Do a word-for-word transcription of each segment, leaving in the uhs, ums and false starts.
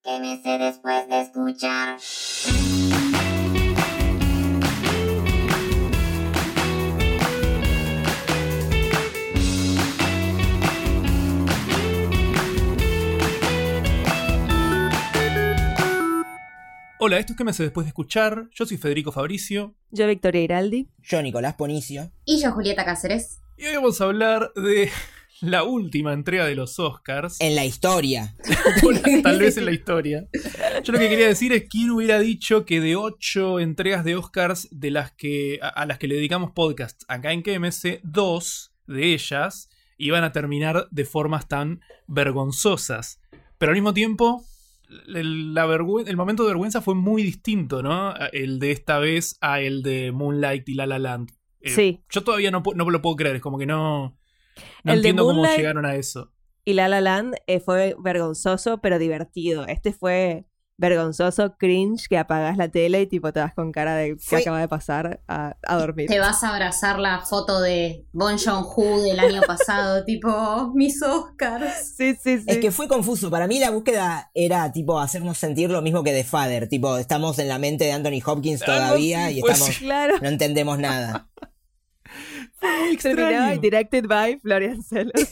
¿Qué me sé después de escuchar? Hola, esto es ¿Qué me sé después de escuchar? Yo soy Federico Fabricio. Yo Victoria Iraldi. Yo Nicolás Ponicio. Y yo Julieta Cáceres. Y hoy vamos a hablar de la última entrega de los Oscars. En la historia. Tal vez en la historia. Yo lo que quería decir es quién hubiera dicho que de ocho entregas de Oscars de las que, a, a las que le dedicamos podcasts acá en Q M S, dos de ellas iban a terminar de formas tan vergonzosas. Pero al mismo tiempo, el, la vergüen- el momento de vergüenza fue muy distinto, ¿no? El de esta vez a el de Moonlight y La La Land. Eh, Sí. Yo todavía no, pu- no lo puedo creer, es como que no, no El de entiendo cómo Moonlight- llegaron a eso. Y La La Land eh, fue vergonzoso, pero divertido. Este fue vergonzoso, cringe, que apagás la tele y tipo te vas con cara de Fue- que acaba de pasar a, a dormir. Te vas a abrazar la foto de Bon Joon-ho del año pasado, tipo, mis Oscars. Sí, sí, sí. Es que fue confuso. Para mí la búsqueda era tipo hacernos sentir lo mismo que The Father. Tipo, estamos en la mente de Anthony Hopkins todavía Algo así y fue, estamos. sí. Claro. No entendemos nada. Fue muy Terminaba extraño. y directed by Florian Zeller.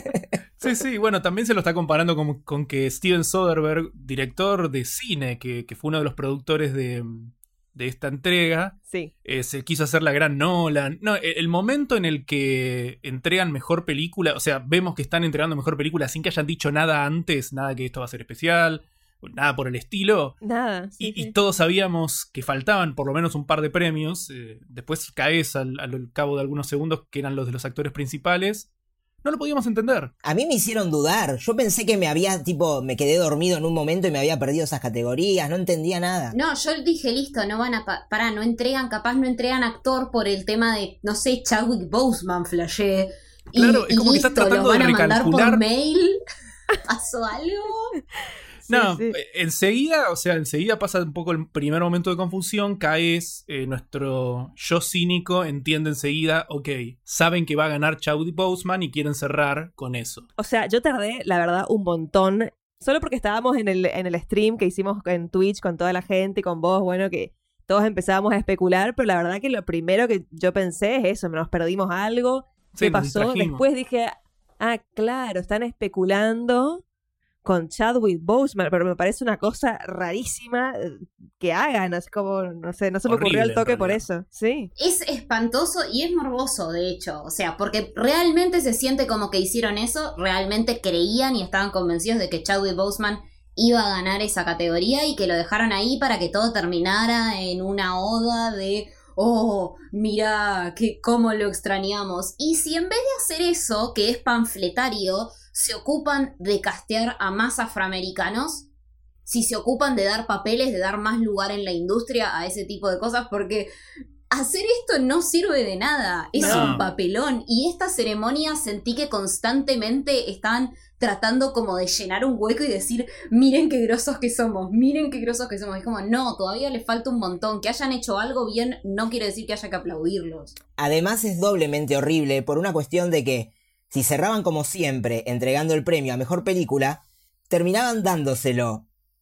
Sí, sí, bueno, también se lo está comparando con, con que Steven Soderbergh, director de cine, que, que fue uno de los productores de, de esta entrega, Sí. eh, se quiso hacer la gran Nolan. No, el, el momento en el que entregan mejor película, o sea, vemos que están entregando mejor película sin que hayan dicho nada antes, nada que esto va a ser especial, nada por el estilo. Nada. Sí, Y, sí. y todos sabíamos que faltaban por lo menos un par de premios. eh, después caes al, al cabo de algunos segundos que eran los de los actores principales. No lo podíamos entender. A mí me hicieron dudar. Yo pensé que me había, tipo, me quedé dormido en un momento y me había perdido esas categorías. No entendía nada. No, yo dije, listo, no van a... Pa- pará, no entregan, capaz no entregan actor por el tema de, no sé, Chadwick Boseman, flashé. Y, Claro, es y como que está listo, tratando ¿los van de a mandar recalcular. por mail? ¿Pasó algo? Sí, No, sí. eh, enseguida, o sea, enseguida pasa un poco el primer momento de confusión, caes, eh, nuestro yo cínico entiende enseguida, ok, saben que va a ganar Chadwick Boseman y quieren cerrar con eso. O sea, yo tardé, la verdad, un montón. Solo porque estábamos en el, en el stream que hicimos en Twitch con toda la gente, con vos, bueno, que todos empezábamos a especular, pero la verdad que lo primero que yo pensé es eso, nos perdimos algo. Sí, ¿Qué nos pasó? distrajimos. Después dije, ah, claro, están especulando con Chadwick Boseman, pero me parece una cosa rarísima eh, que hagan, así como, no sé, no se me ocurrió Horrible, al toque en por realidad. eso, sí. Es espantoso y es morboso, de hecho. O sea, porque realmente se siente como que hicieron eso, realmente creían y estaban convencidos de que Chadwick Boseman iba a ganar esa categoría y que lo dejaron ahí para que todo terminara en una oda de oh, mira, que cómo lo extrañamos. Y si en vez de hacer eso, que es panfletario, se ocupan de castear a más afroamericanos, si se ocupan de dar papeles, de dar más lugar en la industria a ese tipo de cosas, porque hacer esto no sirve de nada, es No. un papelón. Y esta ceremonia sentí que constantemente están tratando como de llenar un hueco y decir, miren qué grosos que somos, miren qué grosos que somos. Es como, no, todavía les falta un montón. Que hayan hecho algo bien no quiere decir que haya que aplaudirlos. Además es doblemente horrible por una cuestión de que si cerraban como siempre entregando el premio a mejor película, terminaban dándoselo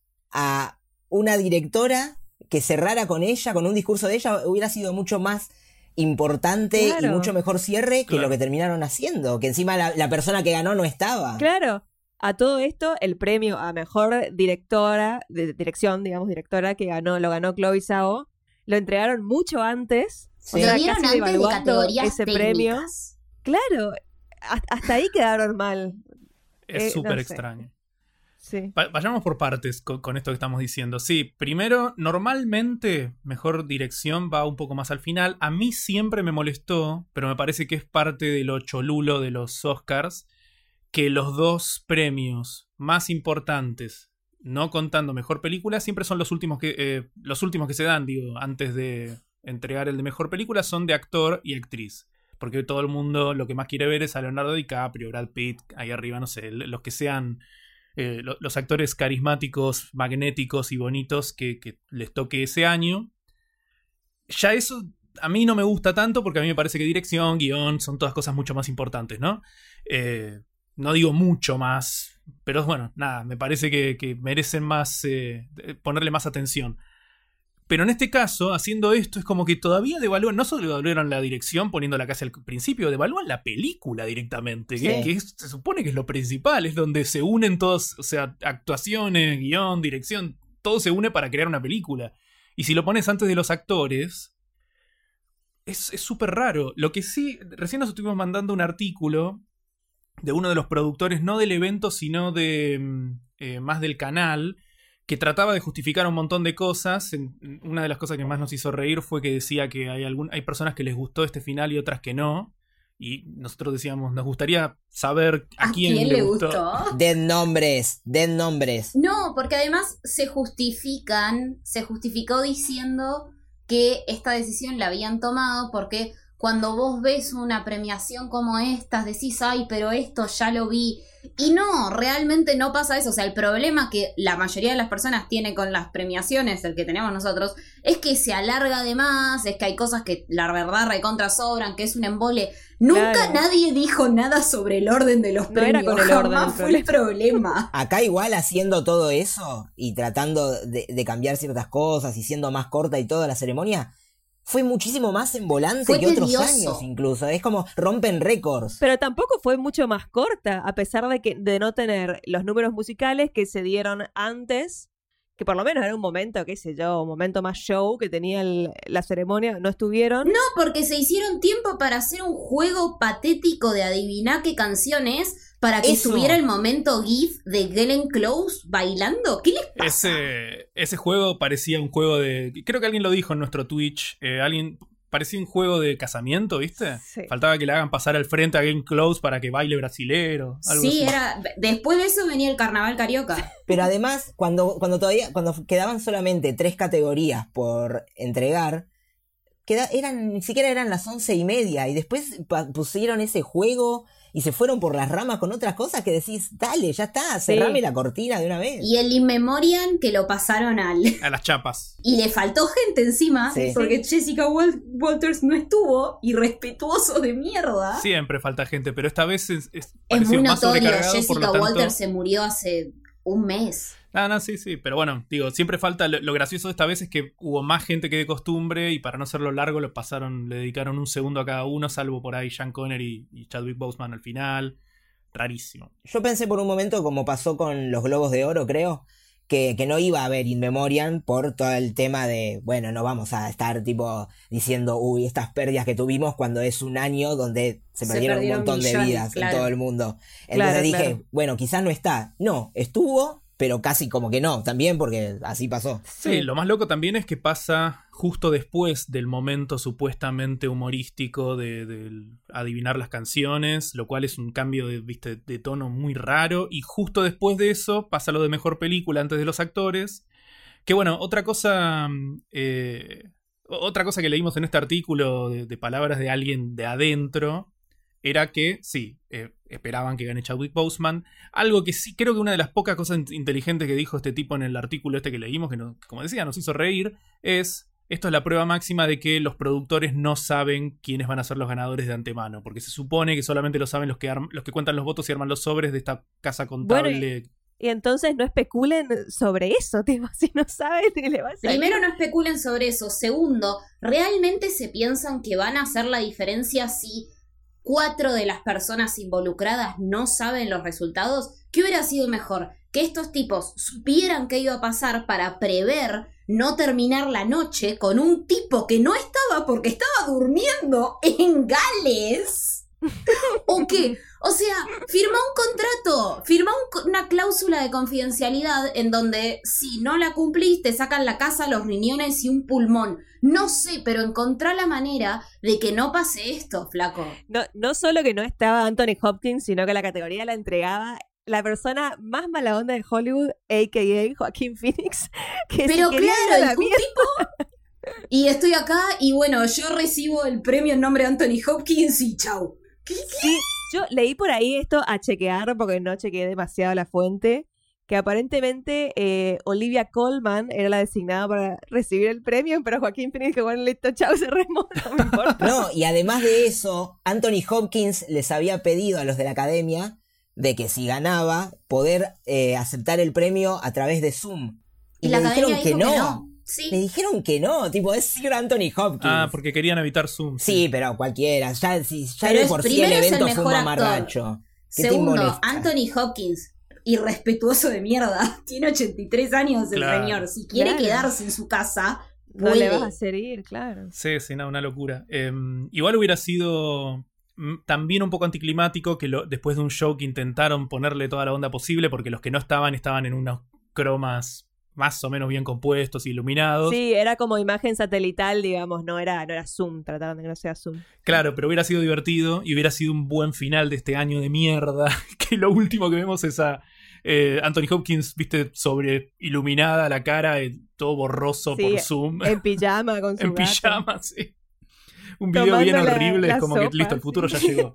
a una directora que cerrara con ella, con un discurso de ella, hubiera sido mucho más importante Claro. y mucho mejor cierre que Claro. lo que terminaron haciendo, que encima la, la persona que ganó no estaba. Claro. A todo esto, el premio a mejor directora, de dirección, digamos, directora, que ganó, lo ganó Chloe Zhao, lo entregaron mucho antes. Sí. O sea, Lo dieron casi antes de devaluando categorías ese premio. técnicas. Claro, hasta, hasta ahí quedaron mal. Es Eh, súper no sé. extraño. Sí. Va- Vayamos por partes con, con esto que estamos diciendo. Sí, primero, normalmente mejor dirección va un poco más al final. A mí siempre me molestó, pero me parece que es parte de lo cholulo de los Oscars, que los dos premios más importantes, no contando mejor película, siempre son los últimos que, eh, los últimos que se dan, digo, antes de entregar el de mejor película, son de actor y actriz. Porque todo el mundo lo que más quiere ver es a Leonardo DiCaprio, Brad Pitt, ahí arriba, no sé, los que sean eh, lo- los actores carismáticos, magnéticos y bonitos que, que les toque ese año. Ya eso a mí no me gusta tanto porque a mí me parece que dirección, guión, son todas cosas mucho más importantes, ¿no? Eh, no digo mucho más, Pero bueno, nada, me parece que, que merecen más, eh, ponerle más atención. Pero en este caso, haciendo esto, es como que todavía devalúan, no solo devalúan la dirección poniéndola casi al principio, devalúan la película directamente, que, Sí. que es- se supone que es lo principal, es donde se unen todos, o sea, actuaciones, guión, dirección, todo se une para crear una película. Y si lo pones antes de los actores, es es súper raro. Lo que sí, recién nos estuvimos mandando un artículo de uno de los productores, no del evento, sino de mm, eh, más del canal, que trataba de justificar un montón de cosas. En- Una de las cosas que más nos hizo reír fue que decía que hay, algún, hay personas que les gustó este final y otras que no. Y nosotros decíamos, nos gustaría saber a, ¿A quién, quién le le gustó. gustó? Den nombres, den nombres. No, porque además se justifican, se justificó diciendo que esta decisión la habían tomado porque cuando vos ves una premiación como esta, decís, ay, pero esto ya lo vi. Y no, realmente no pasa eso. O sea, el problema que la mayoría de las personas tiene con las premiaciones, el que tenemos nosotros, es que se alarga de más, es que hay cosas que la verdad recontra sobran, que es un embole. Nunca Claro. nadie dijo nada sobre el orden de los No premios. era con el orden Jamás el fue el problema. Acá igual haciendo todo eso y tratando de, de cambiar ciertas cosas y siendo más corta y toda la ceremonia, fue muchísimo más embolante Fue que otros tedioso. años incluso. Es como rompen récords. Pero tampoco fue mucho más corta, a pesar de que de no tener los números musicales que se dieron antes, que por lo menos era un momento, qué sé yo, un momento más show que tenía el- la ceremonia, no estuvieron. No, porque se hicieron tiempo para hacer un juego patético de adivinar qué canción es para que Eso. tuviera el momento GIF de Glenn Close bailando. ¿Qué les pasa? Ese, ese juego parecía un juego de... Creo que alguien lo dijo en nuestro Twitch. eh, alguien parecía un juego de casamiento, ¿viste? Sí. Faltaba que le hagan pasar al frente a Game Close para que baile brasilero. Algo Sí, así. era. Después de eso venía el carnaval carioca. Pero además, cuando, cuando todavía, cuando quedaban solamente tres categorías por entregar, queda, eran, ni siquiera eran las once y media, y después pa- pusieron ese juego y se fueron por las ramas con otras cosas que decís, dale, ya está, cerrame Sí. la cortina de una vez. Y el In Memoriam que lo pasaron al. A las chapas. Y le faltó gente encima. Sí. Porque Jessica Wal- Walters no estuvo. Irrespetuoso de mierda. Siempre falta gente, pero esta vez es, es, Es pareció muy más notorio. sobrecargado, por Jessica lo tanto... Walters se murió hace un mes. No, no, sí, sí, pero bueno, digo, siempre falta, lo, lo gracioso de esta vez es que hubo más gente que de costumbre y para no hacerlo largo lo pasaron, le dedicaron un segundo a cada uno, salvo por ahí Sean Connery y Chadwick Boseman al final. Rarísimo. Yo pensé por un momento, como pasó con los Globos de Oro, creo, que, que no iba a haber In Memoriam por todo el tema de, bueno, no vamos a estar tipo diciendo, uy, estas pérdidas que tuvimos cuando es un año donde se Se perdieron, perdieron un montón de millones, vidas claro. en todo el mundo. Entonces Claro, dije, claro. bueno, quizás no está. No, estuvo, pero casi como que no, también porque así pasó. Sí, lo más loco también es que pasa justo después del momento supuestamente humorístico de, de adivinar las canciones, lo cual es un cambio de, ¿viste? de tono muy raro, y justo después de eso pasa lo de mejor película antes de los actores, que bueno, otra cosa eh, otra cosa que leímos en este artículo de, de palabras de alguien de adentro era que sí, eh, esperaban que gane Chadwick Boseman. Algo que sí, creo que una de las pocas cosas inteligentes que dijo este tipo en el artículo este que leímos, que nos, como decía, nos hizo reír, es, esto es la prueba máxima de que los productores no saben quiénes van a ser los ganadores de antemano, porque se supone que solamente lo saben los que, arm- los que cuentan los votos y arman los sobres de esta casa contable. Bueno, Y entonces no especulen sobre eso, tipo, si no saben que le va a salir. Primero, no especulen sobre eso. Segundo, ¿realmente se piensan que van a hacer la diferencia si cuatro de las personas involucradas no saben los resultados? ¿Qué hubiera sido mejor? Que estos tipos supieran qué iba a pasar para prever no terminar la noche con un tipo que no estaba porque estaba durmiendo en Gales. ¿O qué? O sea, firma un contrato, firma un, una cláusula de confidencialidad en donde si no la cumplís te sacan la casa, los riñones y un pulmón. No sé, pero encontrá la manera de que no pase esto, flaco. No, no solo que no estaba Anthony Hopkins, sino que la categoría la entregaba la persona más mala onda de Hollywood, a k a. Joaquín Phoenix. Que Pero se quería ir a claro, la un mierda. tipo... Y estoy acá y bueno, yo recibo el premio en nombre de Anthony Hopkins y chau. Sí, yo leí por ahí esto a chequear, porque no chequeé demasiado la fuente, que aparentemente eh, Olivia Colman era la designada para recibir el premio, pero Joaquín Phoenix que bueno, listo, chau, se remó, no me importa. No, y además de eso, Anthony Hopkins les había pedido a los de la academia de que si ganaba, poder eh, aceptar el premio a través de Zoom. Y, Y, la me academia dijeron que dijo que no. no. Sí. Me dijeron que no, tipo, es Sir Anthony Hopkins. Ah, porque querían evitar Zoom. Sí, pero cualquiera. Ya, si, ya Pero de es- por sí el primero es el evento fue un mejor actor. mamarracho. ¿Qué te Segundo, molesta? Anthony Hopkins, irrespetuoso de mierda. Tiene ochenta y tres años el Claro. señor. Si quiere Claro. quedarse en su casa, No puede. le vas a hacer ir, claro. Sí, sí, no, una locura. Eh, igual hubiera sido mm, también un poco anticlimático que lo, después de un show que intentaron ponerle toda la onda posible, porque los que no estaban estaban en unos cromas más o menos bien compuestos, iluminados. Sí, era como imagen satelital, digamos, no era, no era Zoom, trataron de que no sea Zoom. Claro, pero hubiera sido divertido y hubiera sido un buen final de este año de mierda. Que lo último que vemos es a eh, Anthony Hopkins, viste, sobre iluminada la cara, eh, todo borroso Sí, por Zoom. En pijama con su En gato. pijama, sí. Un video Tomando bien la- horrible, la es como que sopa, listo, el futuro sí. ya llegó.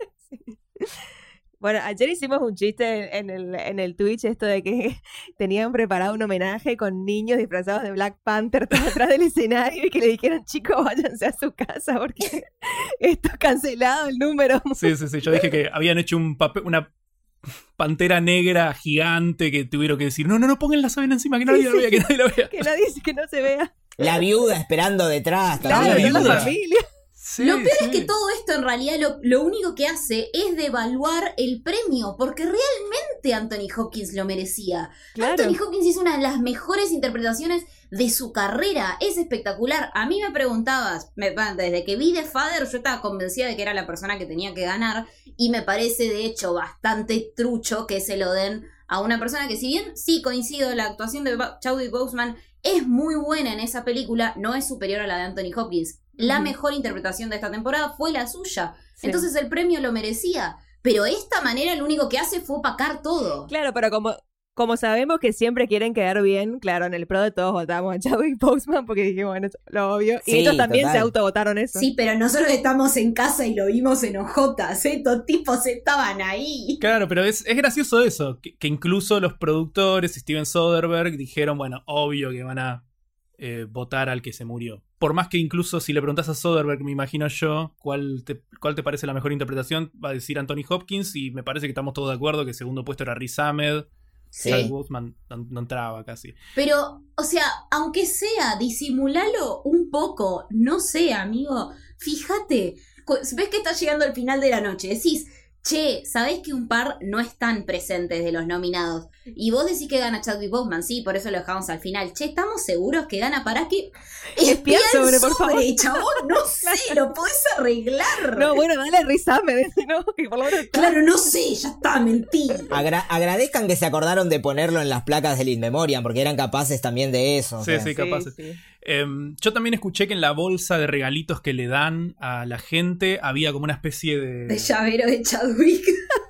Bueno, ayer hicimos un chiste en el, en el Twitch, esto de que tenían preparado un homenaje con niños disfrazados de Black Panther todos atrás del escenario y que le dijeron, chicos, váyanse a su casa porque esto es cancelado el número. Sí, sí, sí. Yo dije que habían hecho un papel, una pantera negra gigante que tuvieron que decir, no, no, no pongan la sábana encima, que nadie la vea, que nadie la vea. Que nadie, que no se vea. La viuda esperando detrás. Claro, la también. no la viuda. familia. Sí, Lo peor sí. es que todo esto en realidad lo, lo único que hace es devaluar el premio, porque realmente Anthony Hopkins lo merecía. Claro. Anthony Hopkins hizo una de las mejores interpretaciones de su carrera, es espectacular. A mí me preguntabas, me- desde que vi The Father yo estaba convencida de que era la persona que tenía que ganar y me parece de hecho bastante trucho que se lo den a una persona que, si bien sí coincido, la actuación de Ba- Chadwick Boseman es muy buena en esa película, no es superior a la de Anthony Hopkins. La Ujú. mejor interpretación de esta temporada fue la suya. Sí. Entonces el premio lo merecía. Pero esta manera lo único que hace fue opacar todo. Claro, pero como, como sabemos que siempre quieren quedar bien, claro, en el pro de todos votamos a Chadwick Boseman porque dijimos, bueno, lo obvio. Y Sí, ellos también total. se autovotaron eso. Sí, pero nosotros estamos en casa y lo vimos en ojotas. Estos tipos estaban ahí. Claro, pero es, es gracioso eso, que, que incluso los productores y Steven Soderbergh dijeron, bueno, obvio que van a eh, votar al que se murió. Por más que incluso si le preguntas a Soderbergh, me imagino yo, ¿cuál te, cuál te parece la mejor interpretación? Va a decir Anthony Hopkins y me parece que estamos todos de acuerdo que el segundo puesto era Riz Ahmed. Sí. Chadwick Boseman no, no entraba casi. Pero, o sea, aunque sea, disimulalo un poco. No sé, amigo. Fíjate. cu- Ves que está llegando el final de la noche. Decís, che, ¿sabés que un par no están presentes de los nominados? Y vos decís que gana Chadwick Boseman, sí, por eso lo dejamos al final. Che, ¿estamos seguros que gana? ¿Para qué? Espía el sobre, por favor. chabón, no sé, lo podés arreglar. No, bueno, dale Riz Ahmed, ¿no? Que por lo menos está. Claro, no sé, ya está, mentí. Agra- agradezcan que se acordaron de ponerlo en las placas del In Memoriam, porque eran capaces también de eso. o Sí, sea. sí, capaces. sí. Em, yo también escuché que en la bolsa de regalitos que le dan a la gente había como una especie de... De llavero de Chadwick.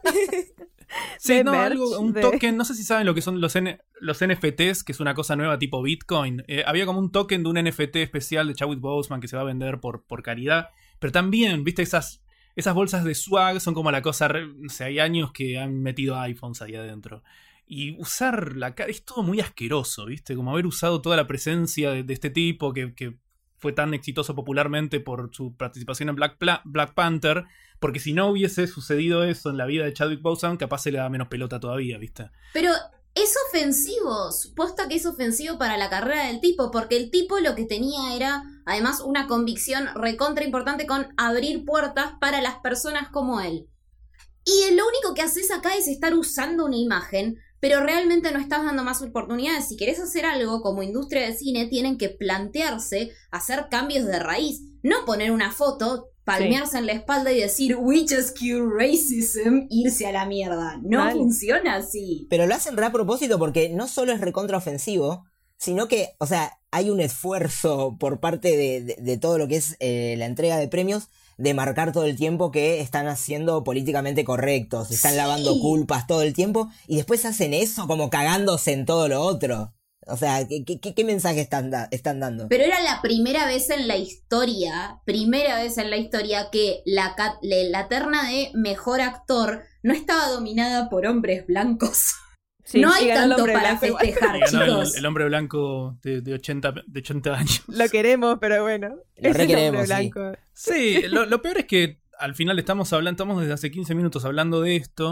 Sí, de no, merch, algo, un de- token, no sé si saben lo que son los, N- los N F Ts, que es una cosa nueva tipo Bitcoin. Eh, había como un token de un N F T especial de Chadwick Boseman que se va a vender por, por caridad. Pero también, viste, esas, esas bolsas de swag son como la cosa, re- no sé, hay años que han metido iPhones ahí adentro. Y usar la cara es todo muy asqueroso, viste, como haber usado toda la presencia de, de este tipo que, que fue tan exitoso popularmente por su participación en Black, Pla- Black Panther. Porque si no hubiese sucedido eso en la vida de Chadwick Boseman, capaz se le da menos pelota todavía, ¿viste? Pero es ofensivo, supuesto que es ofensivo para la carrera del tipo, porque el tipo lo que tenía era, además, una convicción recontra importante con abrir puertas para las personas como él. Y lo único que haces acá es estar usando una imagen, pero realmente no estás dando más oportunidades. Si querés hacer algo como industria del cine, tienen que plantearse hacer cambios de raíz, no poner una foto, palmearse en la espalda y decir we just cure racism, irse a la mierda. No Mal. funciona así. Pero lo hacen re a propósito porque no solo es recontra ofensivo, sino que, o sea, hay un esfuerzo por parte de, de, de todo lo que es eh, la entrega de premios de marcar todo el tiempo que están haciendo políticamente correctos, están Sí. lavando culpas todo el tiempo y después hacen eso como cagándose en todo lo otro. O sea, ¿qué, qué, qué mensaje están, da- están dando? Pero era la primera vez en la historia, primera vez en la historia que la, ca- le- la terna de mejor actor no estaba dominada por hombres blancos. Sí, no hay y ganó el tanto hombre para blanco igual. festejar, Y ganó el, chicos. el hombre blanco de, de, ochenta, de ochenta años. Lo queremos, pero bueno. Lo Es el requeremos, hombre sí. blanco. Sí, lo, lo peor es que al final estamos hablando, estamos desde hace quince minutos hablando de esto.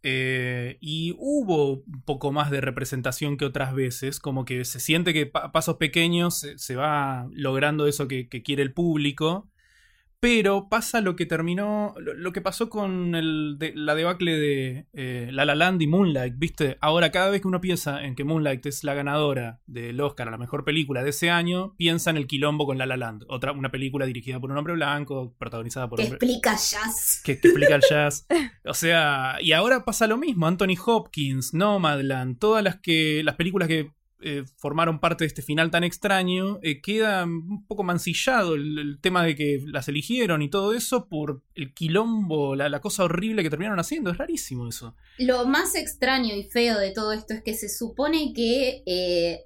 eh, y hubo un poco más de representación que otras veces, como que se siente que a pasos pequeños se, se va logrando eso que, que quiere el público. Pero pasa lo que terminó, lo, lo que pasó con el de, la debacle de eh, La La Land y Moonlight, ¿viste? Ahora cada vez que uno piensa en que Moonlight es la ganadora del Oscar a la mejor película de ese año, piensa en el quilombo con La La Land, otra, una película dirigida por un hombre blanco, protagonizada por Que hombre... explica jazz. Que, que explica el jazz. O sea, y ahora pasa lo mismo, Anthony Hopkins, Nomadland, todas las que las películas que Eh, formaron parte de este final tan extraño, eh, queda un poco mancillado el, el tema de que las eligieron y todo eso por el quilombo, la, la cosa horrible que terminaron haciendo. Es rarísimo eso. Lo más extraño y feo de todo esto es que se supone que eh,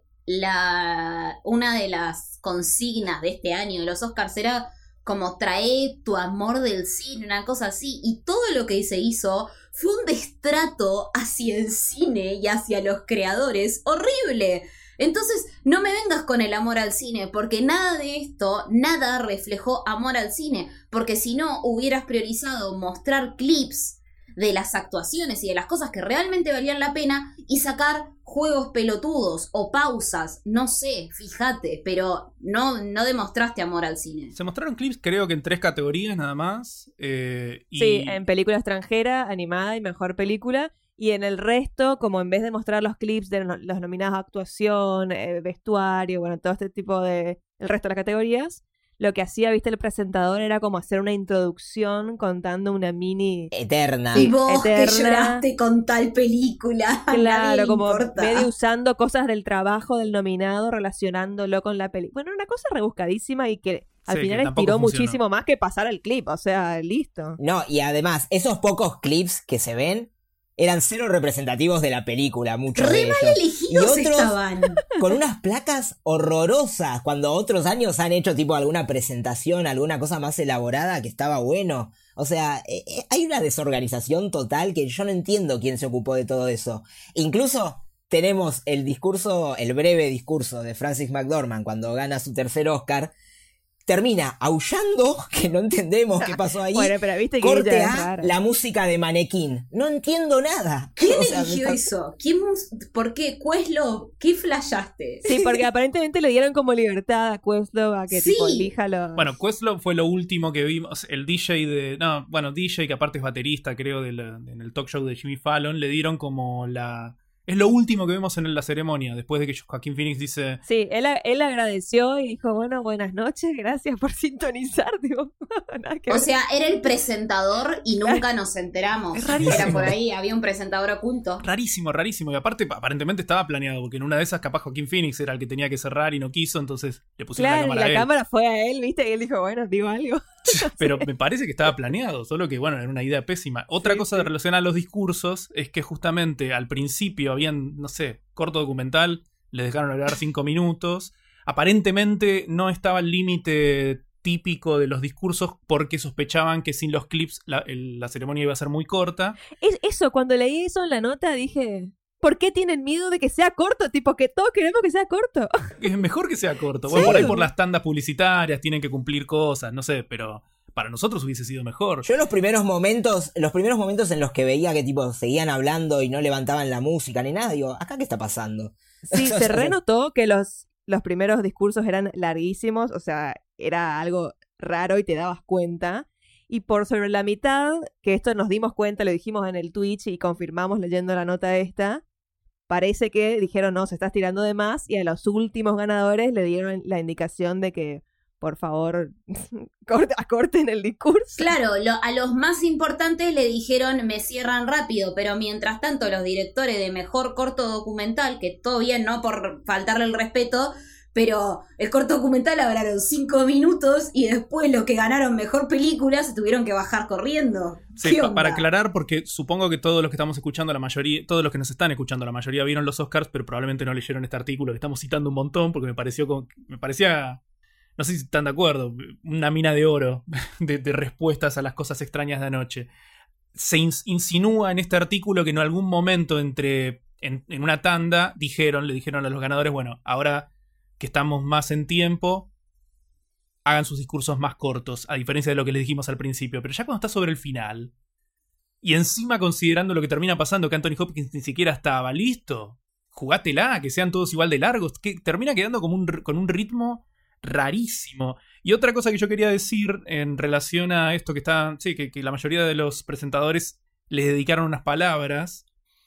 la, una de las consignas de este año de los Oscars era como trae tu amor del cine, una cosa así, y todo lo que se hizo fue un destrato hacia el cine y hacia los creadores horrible. Entonces, no me vengas con el amor al cine, porque nada de esto, nada reflejó amor al cine, porque si no, hubieras priorizado mostrar clips de las actuaciones y de las cosas que realmente valían la pena y sacar juegos pelotudos o pausas, no sé, fíjate, pero no, no demostraste amor al cine. Se mostraron clips creo que en tres categorías nada más. Eh, y... Sí, en película extranjera, animada y mejor película. Y en el resto, como en vez de mostrar los clips de los nominados a actuación, eh, vestuario, bueno, todo este tipo de... el resto de las categorías, lo que hacía, viste, el presentador era como hacer una introducción contando una mini... Eterna. Y vos Eterna. que lloraste con tal película. A nadie Claro, le como importa. medio usando cosas del trabajo del nominado, relacionándolo con la película. Bueno, una cosa rebuscadísima y que al Sí, final que tampoco estiró funcionó. muchísimo más que pasar el clip. O sea, listo. No, y además, esos pocos clips que se ven eran cero representativos de la película, muchos Re de mal ellos. elegidos Y otros estaban. con unas placas horrorosas, cuando otros años han hecho tipo alguna presentación, alguna cosa más elaborada que estaba bueno. O sea, eh, eh, hay una desorganización total que yo no entiendo quién se ocupó de todo eso. Incluso tenemos el discurso, el breve discurso de Frances McDormand cuando gana su tercer Oscar. Termina aullando, que no entendemos qué pasó ahí. Bueno, pero viste que Corte ella es a rara. la música de Manequín. No entiendo nada. ¿Quién O sea, eligió me- eso? ¿Quién mus- ¿Por qué? Questlove, ¿qué flashaste? Sí, porque aparentemente le dieron como libertad a Questlove a que Sí. tipo elija los... Bueno, Questlove fue lo último que vimos. El D J de... No, bueno, D J que aparte es baterista, creo, de la- en el talk show de Jimmy Fallon, le dieron como la... Es lo último que vemos en la ceremonia, después de que Joaquín Phoenix dice... Sí, él, él agradeció y dijo, bueno, buenas noches, gracias por sintonizar. Digo, nada que O ver. sea, era el presentador y nunca nos enteramos. Es rarísimo. Era por ahí, había un presentador oculto. Rarísimo, rarísimo. Y aparte, aparentemente estaba planeado, porque en una de esas capaz Joaquín Phoenix era el que tenía que cerrar y no quiso, entonces le pusieron Claro, la y cámara la a él. cámara fue a él, ¿viste? Y él dijo, bueno, digo algo. Pero me parece que estaba planeado, solo que, bueno, era una idea pésima. Otra Sí, cosa sí. relacionada a los discursos es que justamente al principio habían, no sé, corto documental, les dejaron hablar cinco minutos. Aparentemente no estaba el límite típico de los discursos porque sospechaban que sin los clips la, el- la ceremonia iba a ser muy corta. Es eso, cuando leí eso en la nota dije, ¿por qué tienen miedo de que sea corto? Tipo, que todos queremos que sea corto. Es mejor que sea corto. Bueno, Sí. por ahí por las tandas publicitarias tienen que cumplir cosas, no sé, pero para nosotros hubiese sido mejor. Yo los primeros momentos, los primeros momentos en los que veía que tipo seguían hablando y no levantaban la música ni nada, digo, ¿acá qué está pasando? Sí, se renotó que los, los primeros discursos eran larguísimos, o sea, era algo raro y te dabas cuenta. Y por sobre la mitad, que esto nos dimos cuenta, lo dijimos en el Twitch y confirmamos leyendo la nota esta, parece que dijeron, no, se está estirando de más, y a los últimos ganadores le dieron la indicación de que, por favor, corte- acorten el discurso. Claro, lo- a los más importantes le dijeron me cierran rápido, pero mientras tanto los directores de mejor corto documental, que todo bien, no por faltarle el respeto, pero el corto documental hablaron cinco minutos y después los que ganaron mejor película se tuvieron que bajar corriendo. Sí, ¿Qué pa- onda? para aclarar, porque supongo que todos los que estamos escuchando, la mayoría, todos los que nos están escuchando, la mayoría vieron los Oscars, pero probablemente no leyeron este artículo que estamos citando un montón, porque me pareció como- me parecía, no sé si están de acuerdo, una mina de oro de, de respuestas a las cosas extrañas de anoche. Se ins- insinúa en este artículo que en algún momento entre en, en una tanda dijeron, le dijeron a los ganadores, bueno, ahora que estamos más en tiempo, hagan sus discursos más cortos, a diferencia de lo que les dijimos al principio. Pero ya cuando está sobre el final, Y encima considerando lo que termina pasando, que Anthony Hopkins ni siquiera estaba listo, jugátela, que sean todos igual de largos, que termina quedando como un, con un ritmo rarísimo. Y otra cosa que yo quería decir en relación a esto que está, sí, que, que la mayoría de los presentadores les dedicaron unas palabras,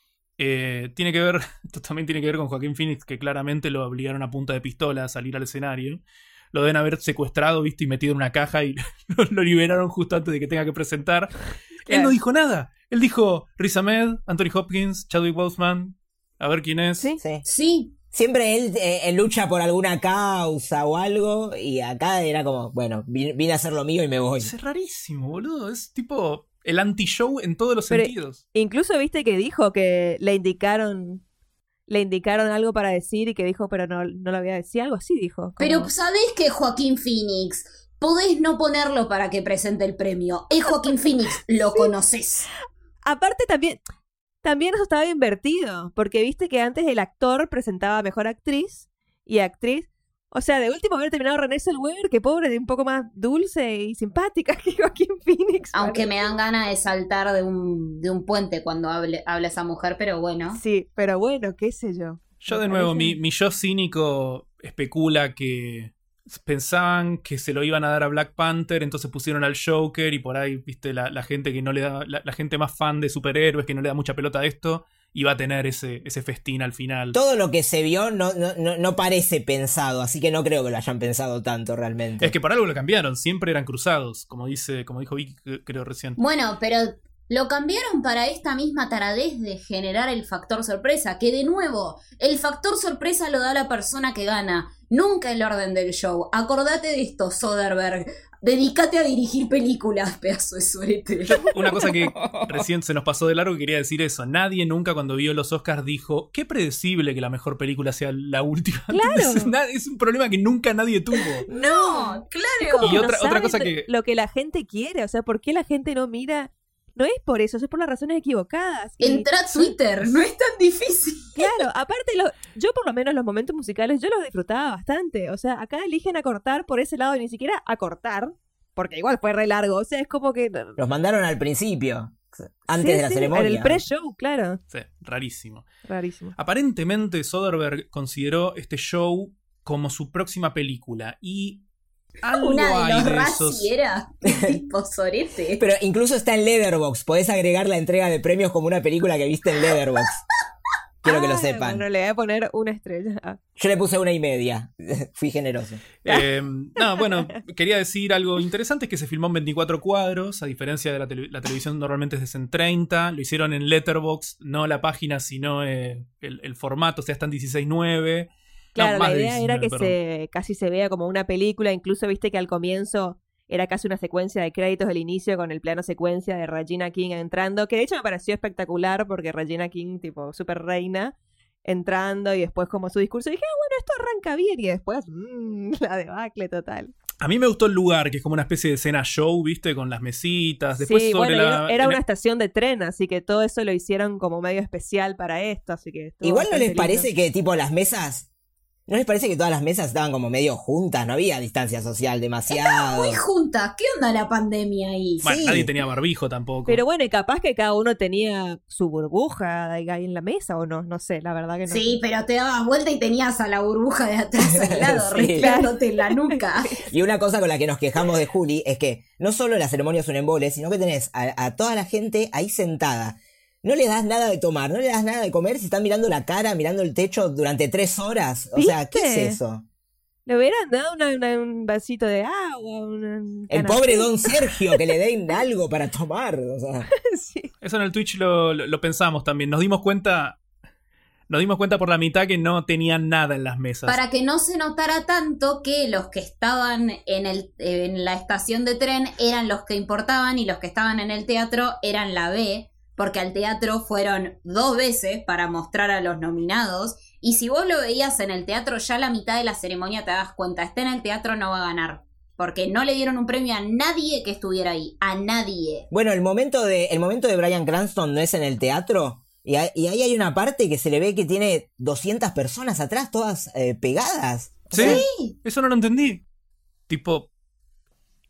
eh, tiene que ver, esto también tiene que ver con Joaquín Phoenix, que claramente lo obligaron a punta de pistola a salir al escenario. Lo deben haber secuestrado, viste, y metido en una caja y lo, lo liberaron justo antes de que tenga que presentar. Él no dijo nada. Él dijo Riz Ahmed, Anthony Hopkins, Chadwick Boseman. A ver quién es. Sí. Sí. Sí. Siempre él, eh, él lucha por alguna causa o algo, y acá era como, bueno, vine, vine a hacer lo mío y me voy. Es rarísimo, boludo. Es tipo el anti-show en todos los Pero sentidos. Incluso viste que dijo que le indicaron le indicaron algo para decir y que dijo, pero no, no lo voy a decir. Algo así dijo. Como... Pero ¿sabés que Joaquín Phoenix? Podés no ponerlo para que presente el premio. Es Joaquín Phoenix, lo conoces. Aparte también, también eso estaba invertido, porque viste que antes el actor presentaba a mejor actriz y actriz. O sea, de último haber terminado Renée Zellweger, que pobre, de un poco más dulce y simpática que Joaquín Phoenix. Aunque me dan ganas de saltar de un, de un puente cuando hable, habla esa mujer, pero bueno. Sí, pero bueno, qué sé yo. Yo Me de nuevo, parece- mi, mi yo cínico especula que pensaban que se lo iban a dar a Black Panther, entonces pusieron al Joker y por ahí, viste, la, la gente que no le da, la, la gente más fan de superhéroes que no le da mucha pelota a esto, iba a tener ese, ese festín al final. Todo lo que se vio no, no, no, no parece pensado, así que no creo que lo hayan pensado tanto realmente. Es que por algo lo cambiaron, siempre eran cruzados, como dice, como dijo Vicky, creo recién. Bueno, pero lo cambiaron para esta misma taradez de generar el factor sorpresa, que de nuevo, el factor sorpresa lo da la persona que gana, nunca el orden del show. Acordate de esto, Soderbergh. Dedícate a dirigir películas, pedazo de sorete. Una cosa que recién se nos pasó de largo, quería decir eso. Nadie nunca cuando vio los Oscars dijo, qué predecible que la mejor película sea la última. Claro. Es, na- es un problema que nunca nadie tuvo. No, Es claro. como Y que no otra- otra saben cosa lo- que- lo que la gente quiere, o sea, ¿por qué la gente no mira? No es por eso, es por las razones equivocadas. Y- Entra a Twitter, no es tan difícil. Claro, aparte, lo- yo por lo menos los momentos musicales yo los disfrutaba bastante. O sea, acá eligen acortar por ese lado y ni siquiera acortar, porque igual fue re largo. O sea, es como que... Los mandaron al principio, antes Sí, de la sí, ceremonia. En el pre-show, claro. Sí, rarísimo. Rarísimo. Aparentemente Soderbergh consideró este show como su próxima película y algo Una de hay los de Razzie esos. era tipo sorete. Pero incluso está en Letterboxd, podés agregar la entrega de premios como una película que viste en Letterboxd. Quiero que lo Ah, sepan. Bueno, le voy a poner una estrella. Ah. Yo le puse una y media, fui generoso. Eh, no, bueno, quería decir algo interesante, es que se filmó en veinticuatro cuadros, a diferencia de la, tele- la televisión normalmente es en treinta, lo hicieron en Letterboxd, no la página, sino eh, el, el formato, o sea, está en dieciséis nueve. Claro, No, más la de idea era diecinueve, que perdón. se casi se vea como una película. Incluso viste que al comienzo era casi una secuencia de créditos del inicio con el plano secuencia de Regina King entrando, que de hecho me pareció espectacular porque Regina King, tipo, súper reina, entrando y después como su discurso. Y dije, ah, bueno, esto arranca bien. Y después, mmm, la debacle total. A mí me gustó el lugar, que es como una especie de escena show, ¿viste? Con las mesitas. Después Sí, sobre bueno, la... era, era en una el- estación de tren, así que todo eso lo hicieron como medio especial para esto, así que estuvo Igual no bastante les parece lindo. que tipo las mesas... ¿No les parece que todas las mesas estaban como medio juntas? No había distancia social demasiado. Muy juntas. ¿Qué onda la pandemia ahí? Bueno, Sí. nadie tenía barbijo tampoco. Pero bueno, y capaz que cada uno tenía su burbuja ahí ahí en la mesa o no, no sé, la verdad que no. Sí, pero te dabas vuelta y tenías a la burbuja de atrás al lado, Sí. respirándote en la nuca. Y una cosa con la que nos quejamos de Juli es que no solo la ceremonia es un embole, sino que tenés a, a toda la gente ahí sentada. No le das nada de tomar, no le das nada de comer, si están mirando la cara, mirando el techo durante tres horas. O sea, ¿qué ¿Viste? es eso? Le hubieran dado una- una- un vasito de agua, una- un El canapé. pobre don Sergio, que le den algo para tomar. O sea, Sí. Eso en el Twitch lo, lo, lo pensamos también. Nos dimos cuenta... Nos dimos cuenta por la mitad que no tenían nada en las mesas. Para que no se notara tanto que los que estaban en, el, en la estación de tren eran los que importaban y los que estaban en el teatro eran la B, porque al teatro fueron dos veces para mostrar a los nominados. Y si vos lo veías en el teatro, ya la mitad de la ceremonia te das cuenta, está en el teatro, no va a ganar. Porque no le dieron un premio a nadie que estuviera ahí, a nadie. bueno, el momento de, el momento de Bryan Cranston no es en el teatro. Y, ahí- y ahí hay una parte que se le ve que tiene doscientas personas atrás, todas eh, pegadas. O ¿Sí? sea, Eso no lo entendí. Tipo...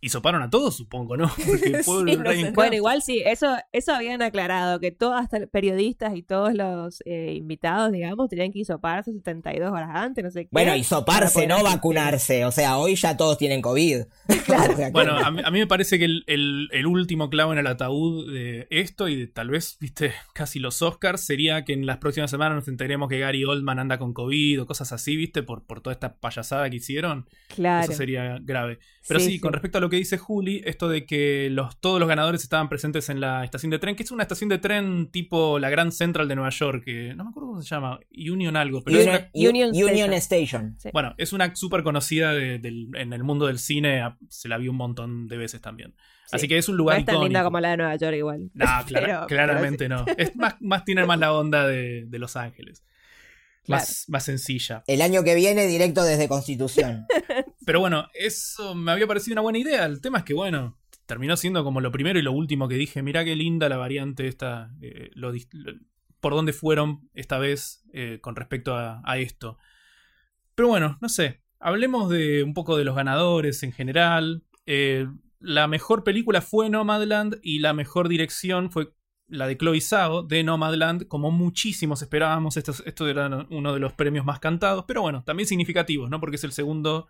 hisoparon a todos, supongo, ¿no? Porque Paul Sí, no sé. Ryan Bueno, Kraft- igual sí, eso, eso habían aclarado, que todos, hasta periodistas y todos los eh, invitados, digamos, tenían que hisoparse setenta y dos horas antes, no sé qué. Bueno, para hisoparse, poder no asistir. vacunarse. O sea, hoy ya todos tienen COVID. Claro. O sea, Bueno, a mí, a mí me parece que el, el- el último clavo en el ataúd de esto y de tal vez, viste, casi los Oscars sería que en las próximas semanas nos enteremos que Gary Oldman anda con COVID o cosas así, viste, por, por toda esta payasada que hicieron. Claro. Eso sería grave. Pero sí, Sí, con sí. respecto a lo que dice Juli, esto de que los, todos los ganadores estaban presentes en la estación de tren, que es una estación de tren tipo la Grand Central de Nueva York, que no me acuerdo cómo se llama, Union algo, pero es Union, una, Union Union Station. Station. Sí. bueno, es una súper conocida de- del- en el mundo del cine, a- se la vio un montón de veces también. Sí. Así que es un No lugar es tan icónico. linda como la de Nueva York igual. No, clara- Pero- claramente no. Es más, más tiene más la onda de, de Los Ángeles. Claro. Más, más sencilla. El año que viene, directo desde Constitución. Pero bueno, eso me había parecido una buena idea. El tema es que, bueno, terminó siendo como lo primero y lo último que dije. Mirá qué linda la variante esta. eh, lo dis- lo- por dónde fueron esta vez eh, con respecto a, a esto. Pero bueno, no sé. Hablemos de un poco de los ganadores en general. Eh, la mejor película fue Nomadland y la mejor dirección fue la de Chloe Zhao de Nomadland, como muchísimos esperábamos. Esto, esto era uno de los premios más cantados, pero bueno, también significativos, ¿no? Porque es el segundo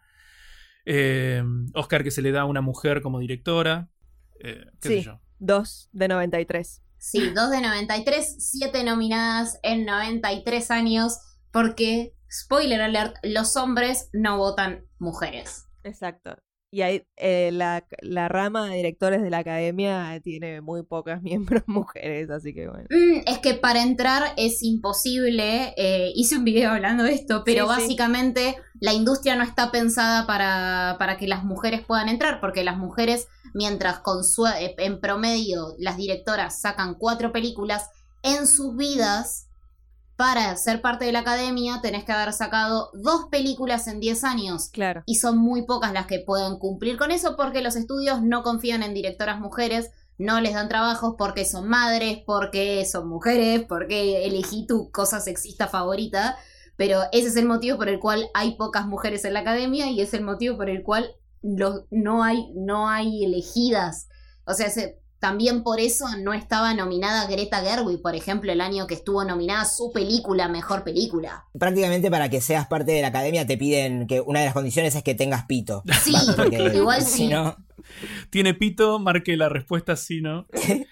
eh, Oscar que se le da a una mujer como directora. Eh, ¿Qué Sí. sé yo? Dos de noventa y tres. Sí, dos de noventa y tres, siete nominadas en noventa y tres años, porque, spoiler alert, los hombres no votan mujeres. Exacto. Y ahí eh, la, la rama de directores de la academia tiene muy pocas miembros mujeres, así que bueno. Mm, es que para entrar es imposible. eh, hice un video hablando de esto, pero Sí, sí. básicamente la industria no está pensada para, para que las mujeres puedan entrar, porque las mujeres, mientras con su- eh, en promedio las directoras sacan cuatro películas, en sus vidas, para ser parte de la academia, tenés que haber sacado dos películas en diez años. Claro. Y son muy pocas las que pueden cumplir con eso porque los estudios no confían en directoras mujeres, no les dan trabajos porque son madres, porque son mujeres, porque elegí tu cosa sexista favorita. Pero ese es el motivo por el cual hay pocas mujeres en la academia y es el motivo por el cual los, no, hay, no hay elegidas. O sea, se, también por eso no estaba nominada Greta Gerwig, por ejemplo, el año que estuvo nominada su película, Mejor Película. Prácticamente para que seas parte de la academia te piden que una de las condiciones es que tengas pito. Sí, Porque igual si sí. no, Tiene pito, marque la respuesta sí, ¿no?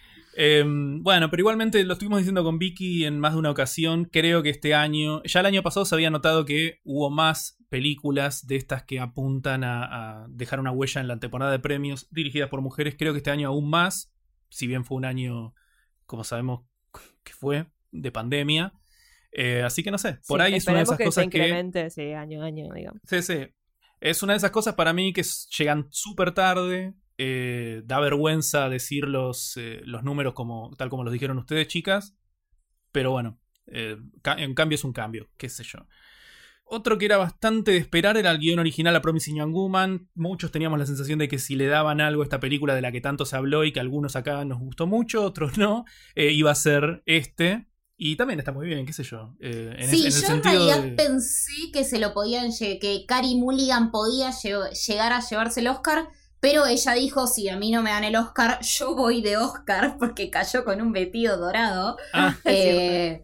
Eh, bueno, pero igualmente lo estuvimos diciendo con Vicky en más de una ocasión. Creo que este año, ya el año pasado se había notado que hubo más películas de estas que apuntan a, a dejar una huella en la temporada de premios dirigidas por mujeres. Creo que este año aún más, si bien fue un año, como sabemos que fue, de pandemia. Eh, así que no sé, por Sí, ahí es una de esperemos esas que cosas se que... incremente, sí, año a año, digamos. Sí, sí. Es una de esas cosas para mí que s- llegan súper tarde. eh, da vergüenza decir los, eh, los números como, tal como los dijeron ustedes, chicas. Pero bueno, eh, ca- en cambio es un cambio, qué sé yo. Otro que era bastante de esperar era el guión original a Promising Young Woman. Muchos teníamos la sensación de que si le daban algo a esta película de la que tanto se habló y que a algunos acá nos gustó mucho, otros no, eh, iba a ser este. Y también está muy bien, qué sé yo. eh, en, Sí, es- en el yo en sentido realidad de- pensé que se lo podían lle- que Carey Mulligan podía lle- llegar a llevarse el Oscar, pero ella dijo, si a mí no me dan el Oscar, yo voy de Oscar porque cayó con un vestido dorado. Ah, Eh,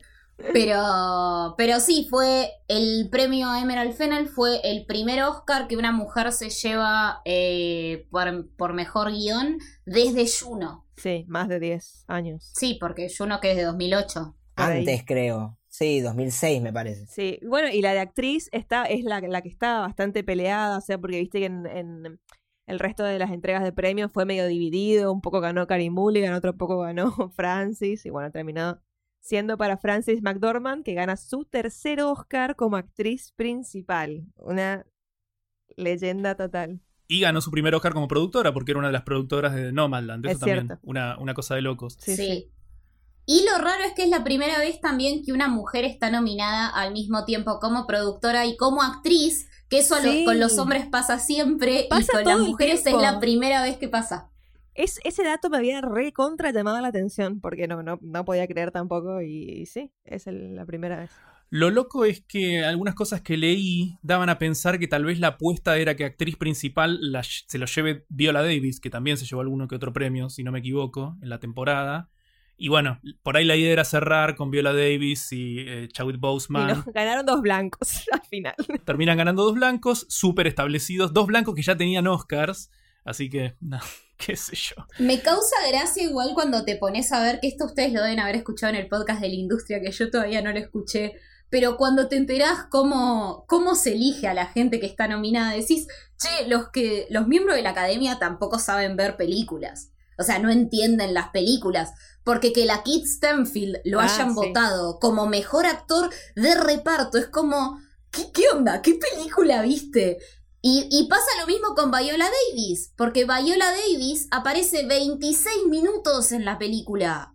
pero, pero sí, fue el premio Emerald Fennell, fue el primer Oscar que una mujer se lleva eh, por, por mejor guión desde Juno. Sí, más de diez años. Sí, porque Juno que es de dos mil ocho. Por ahí. antes creo. Sí, dos mil seis me parece. Sí, bueno, y la de actriz está, es la, la que está bastante peleada, o sea, porque viste que en, en el resto de las entregas de premios fue medio dividido, un poco ganó Carey Mulligan, otro poco ganó Francis, y bueno, terminó siendo para Frances McDormand, que gana su tercer Oscar como actriz principal. Una leyenda total. Y ganó su primer Oscar como productora, porque era una de las productoras de Nomadland. Eso Es también, cierto. una, una cosa de locos. Sí, Sí. sí. Y lo raro es que es la primera vez también que una mujer está nominada al mismo tiempo como productora y como actriz, que eso lo- Sí. con los hombres pasa siempre y Pasa con todo las el mujeres es tiempo. la primera vez que pasa. Es, ese dato me había re contra llamado la atención, porque no, no, no podía creer tampoco, y, y sí, es el- la primera vez. Lo loco es que algunas cosas que leí daban a pensar que tal vez la apuesta era que actriz principal la, se lo lleve Viola Davis, que también se llevó alguno que otro premio, si no me equivoco, en la temporada. Y bueno, por ahí la idea era cerrar con Viola Davis y eh, Chadwick Boseman. Y no, ganaron dos blancos al final. Terminan ganando dos blancos, súper establecidos. Dos blancos que ya tenían Oscars. Así que, no, qué sé yo. Me causa gracia igual cuando te pones a ver, que esto ustedes lo deben haber escuchado en el podcast de la industria, que yo todavía no lo escuché, pero cuando te enterás cómo, cómo se elige a la gente que está nominada, decís, che, los, que, los miembros de la academia tampoco saben ver películas. O sea, no entienden las películas. Porque que la Keith Stanfield lo Ah, hayan sí. votado como mejor actor de reparto es como, ¿qué, qué onda? ¿Qué película viste? Y, y pasa lo mismo con Viola Davis, porque Viola Davis aparece veintiséis minutos en la película.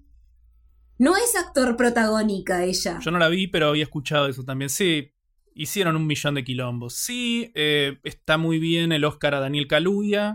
No es actor protagónica ella. Yo no la vi, pero había escuchado eso también. Sí, hicieron un millón de quilombos. Sí, eh, está muy bien el Oscar a Daniel Kaluuya.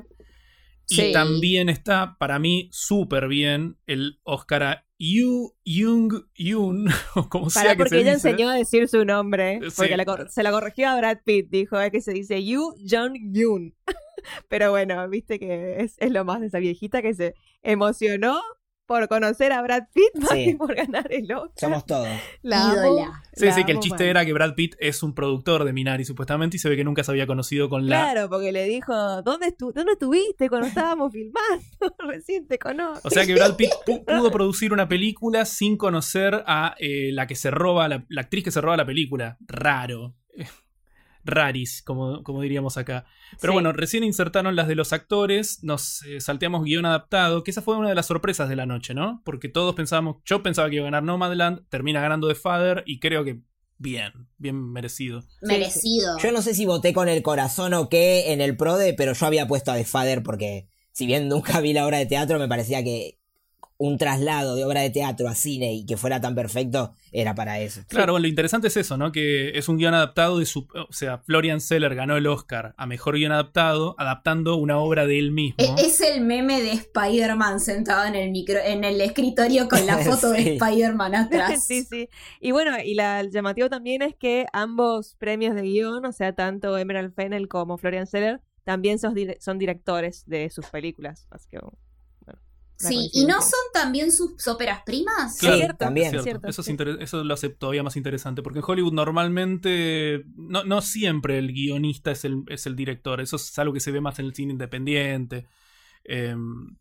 Y Sí. también está, para mí, súper bien el Oscar a Yoo Jung-yoon, o como sea Para que porque se ella dice. enseñó a decir su nombre. Sí. Porque la cor- se la corrigió a Brad Pitt. Dijo es que se dice Yoo Jong-yoon. Pero bueno, viste que es, es lo más de esa viejita que se emocionó por conocer a Brad Pitt más Sí. que por ganar el Oscar. Somos todos. La amo, Ídola. Sí, la sí, que el amo chiste mal. era que Brad Pitt es un productor de Minari, supuestamente, y se ve que nunca se había conocido con la... Claro, porque le dijo, ¿dónde, estu ¿dónde estuviste cuando estábamos filmando? Recién te conozco. O sea que Brad Pitt pu- pudo producir una película sin conocer a eh, la que se roba, la, la actriz que se roba la película. Raro. Eh, Raris, como, como diríamos acá. Pero Sí. bueno, recién insertaron las de los actores, nos eh, salteamos guión adaptado, que esa fue una de las sorpresas de la noche, ¿no? Porque todos pensábamos, yo pensaba que iba a ganar Nomadland, termina ganando The Father, y creo que bien, bien merecido. Merecido. Yo no sé si voté con el corazón o qué en el PRODE, pero yo había puesto a The Father porque, si bien nunca vi la obra de teatro, me parecía que un traslado de obra de teatro a cine y que fuera tan perfecto era para eso. Claro, bueno, lo interesante es eso, ¿no? Que es un guión adaptado de su... O sea, Florian Zeller ganó el Oscar a Mejor Guión Adaptado, adaptando una obra de él mismo. E- Es el meme de Spider-Man sentado en el micro, en el escritorio con la foto de Sí. Spider-Man atrás. Sí, sí. Y bueno, y la, el llamativo también es que ambos premios de guión, o sea, tanto Emerald Fennell como Florian Zeller, también son, dire- son directores de sus películas. Así que, bueno, una Sí, ¿y coincidencia. no son también sus óperas primas? Claro, Sí, cierto, también. Cierto. cierto, eso, es sí. inter- eso lo hace todavía más interesante, porque en Hollywood normalmente no, no siempre el guionista es el, es el director, eso es algo que se ve más en el cine independiente, eh,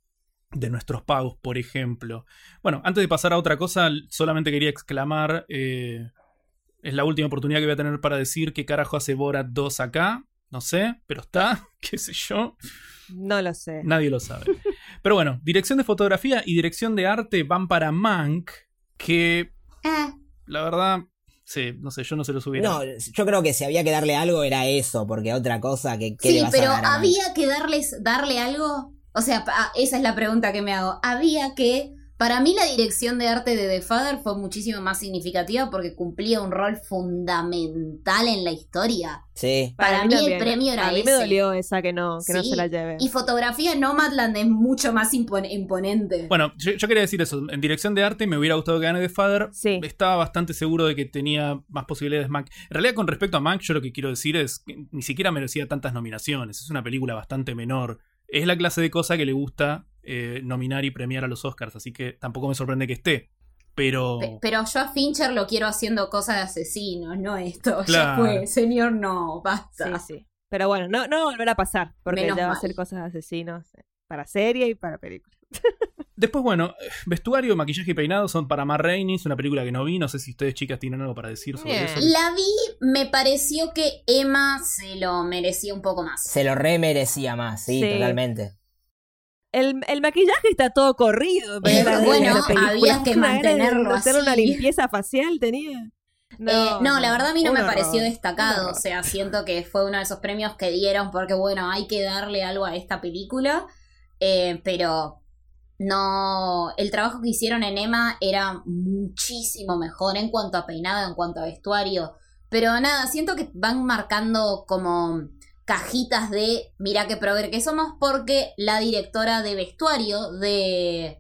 de nuestros pagos, por ejemplo. Bueno, antes de pasar a otra cosa, solamente quería exclamar, eh, es la última oportunidad que voy a tener para decir qué carajo hace Borat dos acá, no sé, pero está, qué sé yo. No lo sé. Nadie lo sabe. Pero bueno, dirección de fotografía y dirección de arte van para Mank, que Eh, la verdad, sí, no sé, yo no se los hubiera. No, yo creo que si había que darle algo era eso, porque otra cosa que ¿qué le sí, vas a pero dar a Mank? había que darles, darle algo. O sea, pa- esa es la pregunta que me hago. Había que. Para mí, la dirección de arte de The Father fue muchísimo más significativa porque cumplía un rol fundamental en la historia. Sí. Para mí el también. premio era A mí ese. me dolió esa que no, que no Sí, se la lleve. Y fotografía Nomadland es mucho más impon- imponente. Bueno, yo, yo quería decir eso. En dirección de arte me hubiera gustado que gane The Father. Sí. Estaba bastante seguro de que tenía más posibilidades Mank. En realidad, con respecto a Mank, yo lo que quiero decir es que ni siquiera merecía tantas nominaciones. Es una película bastante menor. Es la clase de cosa que le gusta eh, nominar y premiar a los Oscars. Así que tampoco me sorprende que esté. Pero. Pe- Pero yo a Fincher lo quiero haciendo cosas de asesinos, no esto. Ya Claro. fue, señor, no, basta. Sí, sí. Pero bueno, no, no va a volver a pasar, porque Menos ya va a mal. ser cosas de asesinos eh, para serie y para película. Después, bueno, vestuario, maquillaje y peinado son para Ma Rainey. Es una película que no vi. No sé si ustedes, chicas, tienen algo para decir sobre Bien. eso. La vi, me pareció que Emma se lo merecía un poco más. Se lo remerecía más, sí, Sí. totalmente. El, el maquillaje está todo corrido. pero era de Bueno, la película. había que Una gana de mantenerlo hacer así. una limpieza facial tenía. No, eh, no, la verdad a mí no un me horror, pareció un destacado. horror. O sea, siento que fue uno de esos premios que dieron porque, bueno, hay que darle algo a esta película. Eh, pero no. El trabajo que hicieron en Emma era muchísimo mejor en cuanto a peinado, en cuanto a vestuario. Pero nada, siento que van marcando como cajitas de mira qué progre que somos porque la directora de vestuario de,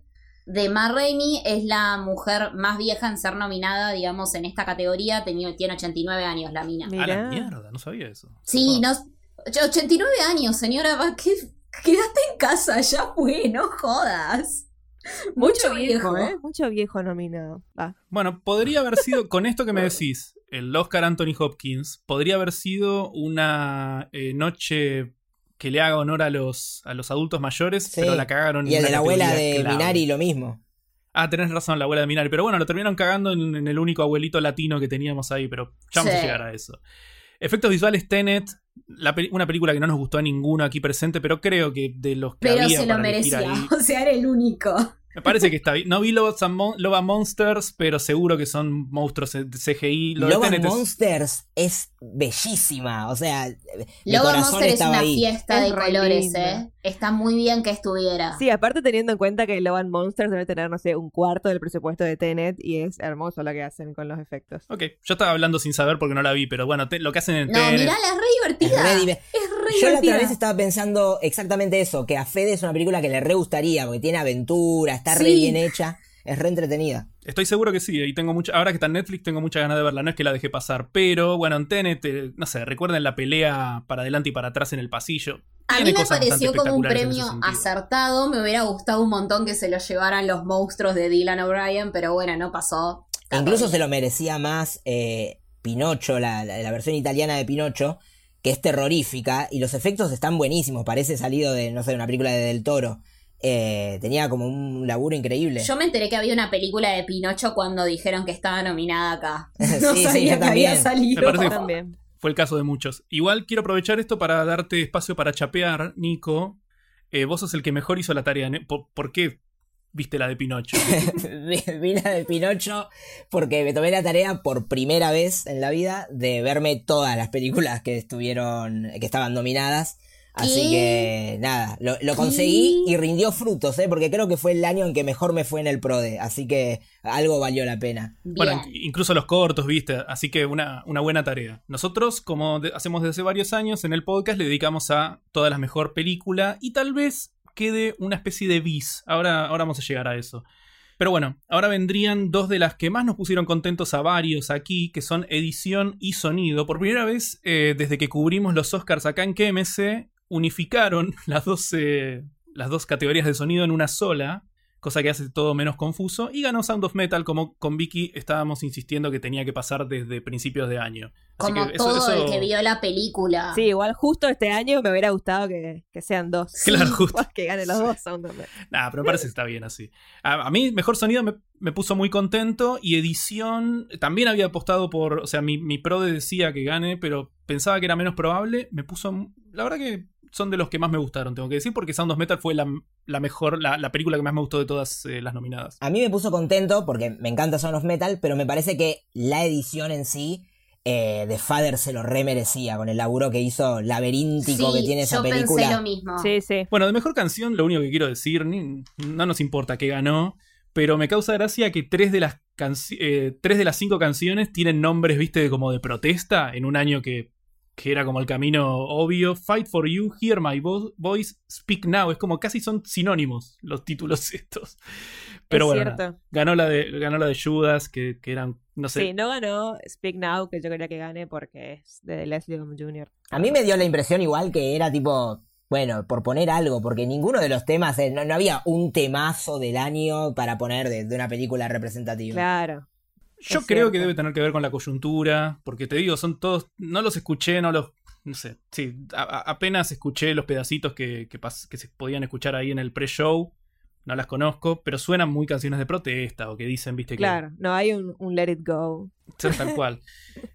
de Ma Rainey es la mujer más vieja en ser nominada, digamos, en esta categoría. Tenía, tiene ochenta y nueve años la mina. A la Mirá. mierda, no sabía eso. Sí, no, ochenta y nueve años, señora. va, ¿qué? Quédate en casa, ya fue, no jodas. Mucho, Mucho viejo. viejo, ¿eh? Mucho viejo nominado. Va. Bueno, podría haber sido, con esto que me decís, el Oscar Anthony Hopkins, podría haber sido una eh, noche que le haga honor a los, a los adultos mayores, Sí. pero la cagaron. Y en el una de la abuela categoría de clave. Minari lo mismo. Ah, tenés razón, la abuela de Minari. Pero bueno, lo terminaron cagando en, en el único abuelito latino que teníamos ahí, pero ya vamos Sí. a llegar a eso. Efectos visuales, Tenet, la pe- una película que no nos gustó a ninguno aquí presente, pero creo que de los que Pero había se lo para elegir merecía. ahí, O sea, era el único. me parece que está bien. No vi Love and, Mon- Love and Monsters, pero seguro que son monstruos de C G I. Lo de Love and Tenet es- Monsters es bellísima. O sea, mi Lobo corazón Monster es estaba una ahí. fiesta Es de re colores, linda. ¿eh? Está muy bien que estuviera. Sí, aparte teniendo en cuenta que Love and Monsters debe tener, no sé, un cuarto del presupuesto de Tenet y es hermoso lo que hacen con los efectos. Ok, yo estaba hablando sin saber porque no la vi, pero bueno, te- lo que hacen en No, Tenet... mirá, la es re Es divertida. re diver- Es re Yo la divertida. otra vez estaba pensando exactamente eso, que a Fede es una película que le re gustaría, porque tiene aventura, está re Sí. bien hecha, es re entretenida. Estoy seguro que sí, y tengo mucha, ahora que está en Netflix tengo muchas ganas de verla, no es que la dejé pasar, pero bueno, en Tenet, eh, no sé, recuerden la pelea para adelante y para atrás en el pasillo. A Tiene mí me cosas bastante pareció como un espectaculares en ese premio sentido. acertado. Me hubiera gustado un montón que se lo llevaran los monstruos de Dylan O'Brien, pero bueno, no pasó. Está Incluso todo se bien. lo merecía más eh, Pinocho, la, la, la versión italiana de Pinocho, que es terrorífica, y los efectos están buenísimos, parece salido de, no sé, una película de Del Toro. Eh, tenía como un laburo increíble. Yo me enteré que había una película de Pinocho cuando dijeron que estaba nominada acá. Sí, No sí, sabía yo que había también. salido. Me parece que También. Fue el caso de muchos. Igual quiero aprovechar esto para darte espacio para chapear, Nico. Eh, vos sos el que mejor hizo la tarea. ¿no? ¿Por, por qué viste la de Pinocho? vi, vi la de Pinocho porque me tomé la tarea por primera vez en la vida de verme todas las películas que estuvieron, que estaban nominadas. Así que nada, lo, lo conseguí y rindió frutos, ¿eh? Porque creo que fue el año en que mejor me fue en el PRODE, así que algo valió la pena. Bien. Bueno, incluso los cortos, viste. Así que una, una buena tarea. Nosotros, como de- hacemos desde hace varios años en el podcast, le dedicamos a todas las mejor película y tal vez quede una especie de bis. Ahora, ahora vamos a llegar a eso. Pero bueno, ahora vendrían dos de las que más nos pusieron contentos a varios aquí, que son edición y sonido. Por primera vez, eh, desde que cubrimos los Oscars acá en K M C, unificaron las dos, eh, las dos categorías de sonido en una sola, cosa que hace todo menos confuso, y ganó Sound of Metal, como con Vicky estábamos insistiendo que tenía que pasar desde principios de año. Así Como que eso- todo eso- el que vio la película. Sí, igual justo este año me hubiera gustado que, que sean dos. Claro, justo. Que ganen los dos Sound of Metal. Nah, pero me parece que está bien así. A, a mí, mejor sonido me, me puso muy contento. Y edición, también había apostado por. O sea, mi, mi prode decía que gane, pero pensaba que era menos probable. Me puso. La verdad que son de los que más me gustaron, tengo que decir, porque Sound of Metal fue la, la mejor, la, la película que más me gustó de todas eh, las nominadas. A mí me puso contento porque me encanta Sound of Metal, pero me parece que la edición en sí eh, de Father se lo remerecía con el laburo que hizo laberíntico Sí, que tiene esa yo película. pensé lo mismo. Sí, sí. Bueno, de mejor canción, lo único que quiero decir, ni- no nos importa qué ganó, pero me causa gracia que tres de las canci- eh, tres de las cinco canciones tienen nombres, viste, como de protesta, en un año que, que era como el camino obvio. Fight for You, Hear My Vo- Voice, Speak Now. Es como casi son sinónimos los títulos estos. Pero Es bueno, cierto. nada. ganó la de ganó la de Judas, que, que eran, no sé. Sí, no ganó Speak Now, que yo quería que gane porque es de Leslie Odom junior A mí me dio la impresión igual que era tipo, bueno, por poner algo, porque ninguno de los temas, eh, no, no había un temazo del año para poner de, de una película representativa. Claro. Yo Es creo cierto. que debe tener que ver con la coyuntura, porque te digo, son todos, no los escuché, no los, no sé, sí, a- a- apenas escuché los pedacitos que, que, pas- que se podían escuchar ahí en el pre-show, no las conozco, pero suenan muy canciones de protesta o que dicen, viste, Claro, no hay un, un Let It Go. que son tal cual.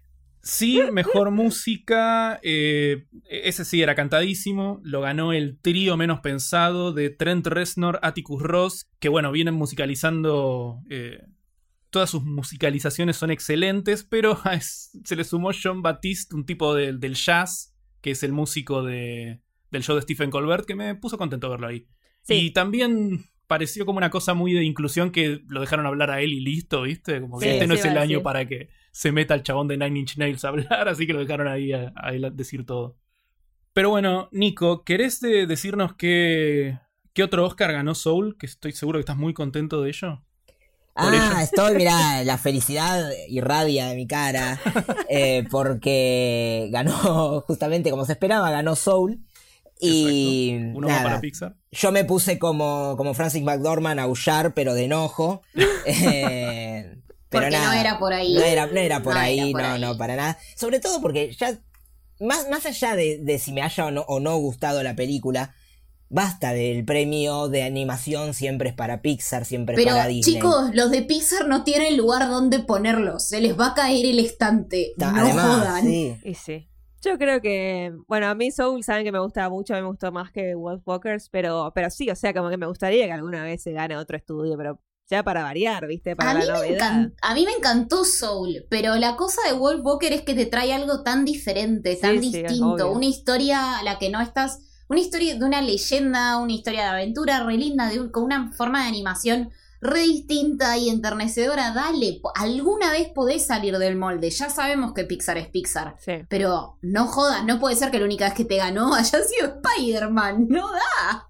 Sí, mejor música, eh, ese sí era cantadísimo, lo ganó el trío menos pensado de Trent Reznor, Atticus Ross, que bueno, vienen musicalizando... eh, todas sus musicalizaciones son excelentes, pero es- se le sumó John Batiste, un tipo de- del jazz, que es el músico de, del show de Stephen Colbert, que me puso contento verlo ahí. Sí. Y también pareció como una cosa muy de inclusión que lo dejaron hablar a él y listo, ¿viste? Como que Sí, este no sí, es el va, año sí. para que se meta el chabón de Nine Inch Nails a hablar, así que lo dejaron ahí a, a él a decir todo. Pero bueno, Nico, ¿querés de- decirnos qué, ¿Qué otro Oscar ganó Soul? Que estoy seguro que estás muy contento de ello. Por Ah, ello. estoy, mirá, la felicidad irradia de mi cara, eh, porque ganó, justamente como se esperaba, ganó Soul. Y Exacto. Uno nada, más para Pixar. yo me puse como, como Francis McDormand a aullar, pero de enojo. eh, pero Porque nada, no era por ahí. No era, no era por No ahí, era por no, ahí. no, para nada. Sobre todo porque ya, más, más allá de, de si me haya o no, o no gustado la película, basta del premio de animación, siempre es para Pixar, siempre es Pero para Disney. chicos, los de Pixar no tienen lugar donde ponerlos. Se les va a caer el estante. Ta- No Además, jodan. sí. Y sí. Yo creo que, bueno, a mí Soul saben que me gusta mucho, a mí me gustó más que Wolfwalkers, pero, pero sí, o sea, como que me gustaría que alguna vez se gane otro estudio, pero ya para variar, ¿viste? Para A la mí, me novedad. encan- a mí me encantó Soul, pero la cosa de Wolf Walker es que te trae algo tan diferente, Sí, tan sí, es distinto, obvio. una historia a la que no estás, una historia de una leyenda, una historia de aventura re linda, de un- con una forma de animación re distinta y enternecedora. Dale, po- alguna vez podés salir del molde, ya sabemos que Pixar es Pixar, Sí. pero no jodas, no puede ser que la única vez que te ganó haya sido Spider-Man, no da.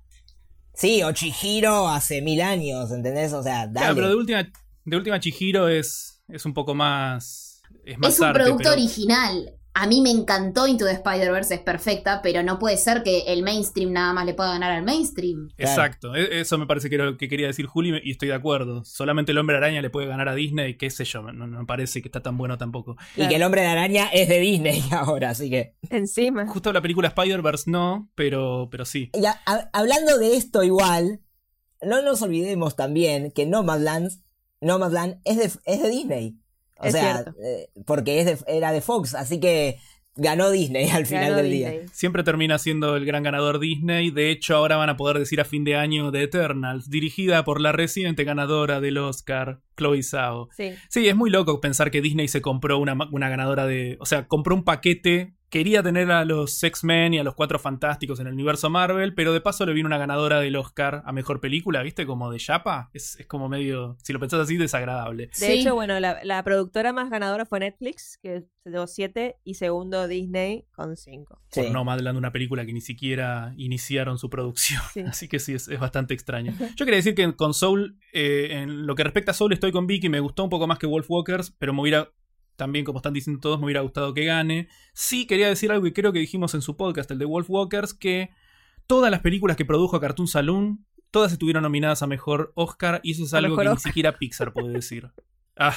Sí, o Chihiro hace mil años, ¿entendés? O sea, dale. Claro, pero de última, de última Chihiro es, es un poco más. Es más Es un arte, producto pero- original. A mí me encantó Into the Spider-Verse, es perfecta, pero no puede ser que el mainstream nada más le pueda ganar al mainstream. Exacto, e- eso me parece que era lo que quería decir Juli y estoy de acuerdo. Solamente el Hombre Araña le puede ganar a Disney, qué sé yo, no, no me parece que está tan bueno tampoco. Y que el Hombre de la Araña es de Disney ahora, así que... Encima. Justo la película Spider-Verse no, pero, pero sí. Y a- a- hablando de esto igual, no nos olvidemos también que Nomadland, Nomadland es de, es de Disney. O Es sea, cierto. eh, porque es de- era de Fox, así que ganó Disney al final Ganó del Disney. día. Siempre termina siendo el gran ganador Disney. De hecho, ahora van a poder decir a fin de año The Eternals, dirigida por la reciente ganadora del Oscar, Chloe Zhao. Sí. Sí, es muy loco pensar que Disney se compró una, ma- una ganadora de... O sea, compró un paquete. Quería tener a los X-Men y a los Cuatro Fantásticos en el universo Marvel, pero de paso le vino una ganadora del Oscar a Mejor Película, ¿viste? Como de chapa. Es, es como medio, si lo pensás así, desagradable. De Sí. hecho, bueno, la, la productora más ganadora fue Netflix, que se llevó siete, y segundo Disney con cinco. Sí. Por Nomadland, una película que ni siquiera iniciaron su producción. Sí. Así que sí, es, es bastante extraño. Yo quería decir que con Soul, eh, en lo que respecta a Soul, estoy con Vicky. Me gustó un poco más que Wolfwalkers, pero me hubiera, también como están diciendo todos, me hubiera gustado que gane. Sí quería decir algo que creo que dijimos en su podcast, el de Wolfwalkers, que todas las películas que produjo Cartoon Saloon, todas estuvieron nominadas a Mejor Oscar, y eso es A algo Mejor que ni Oscar. siquiera Pixar puede decir. Ah,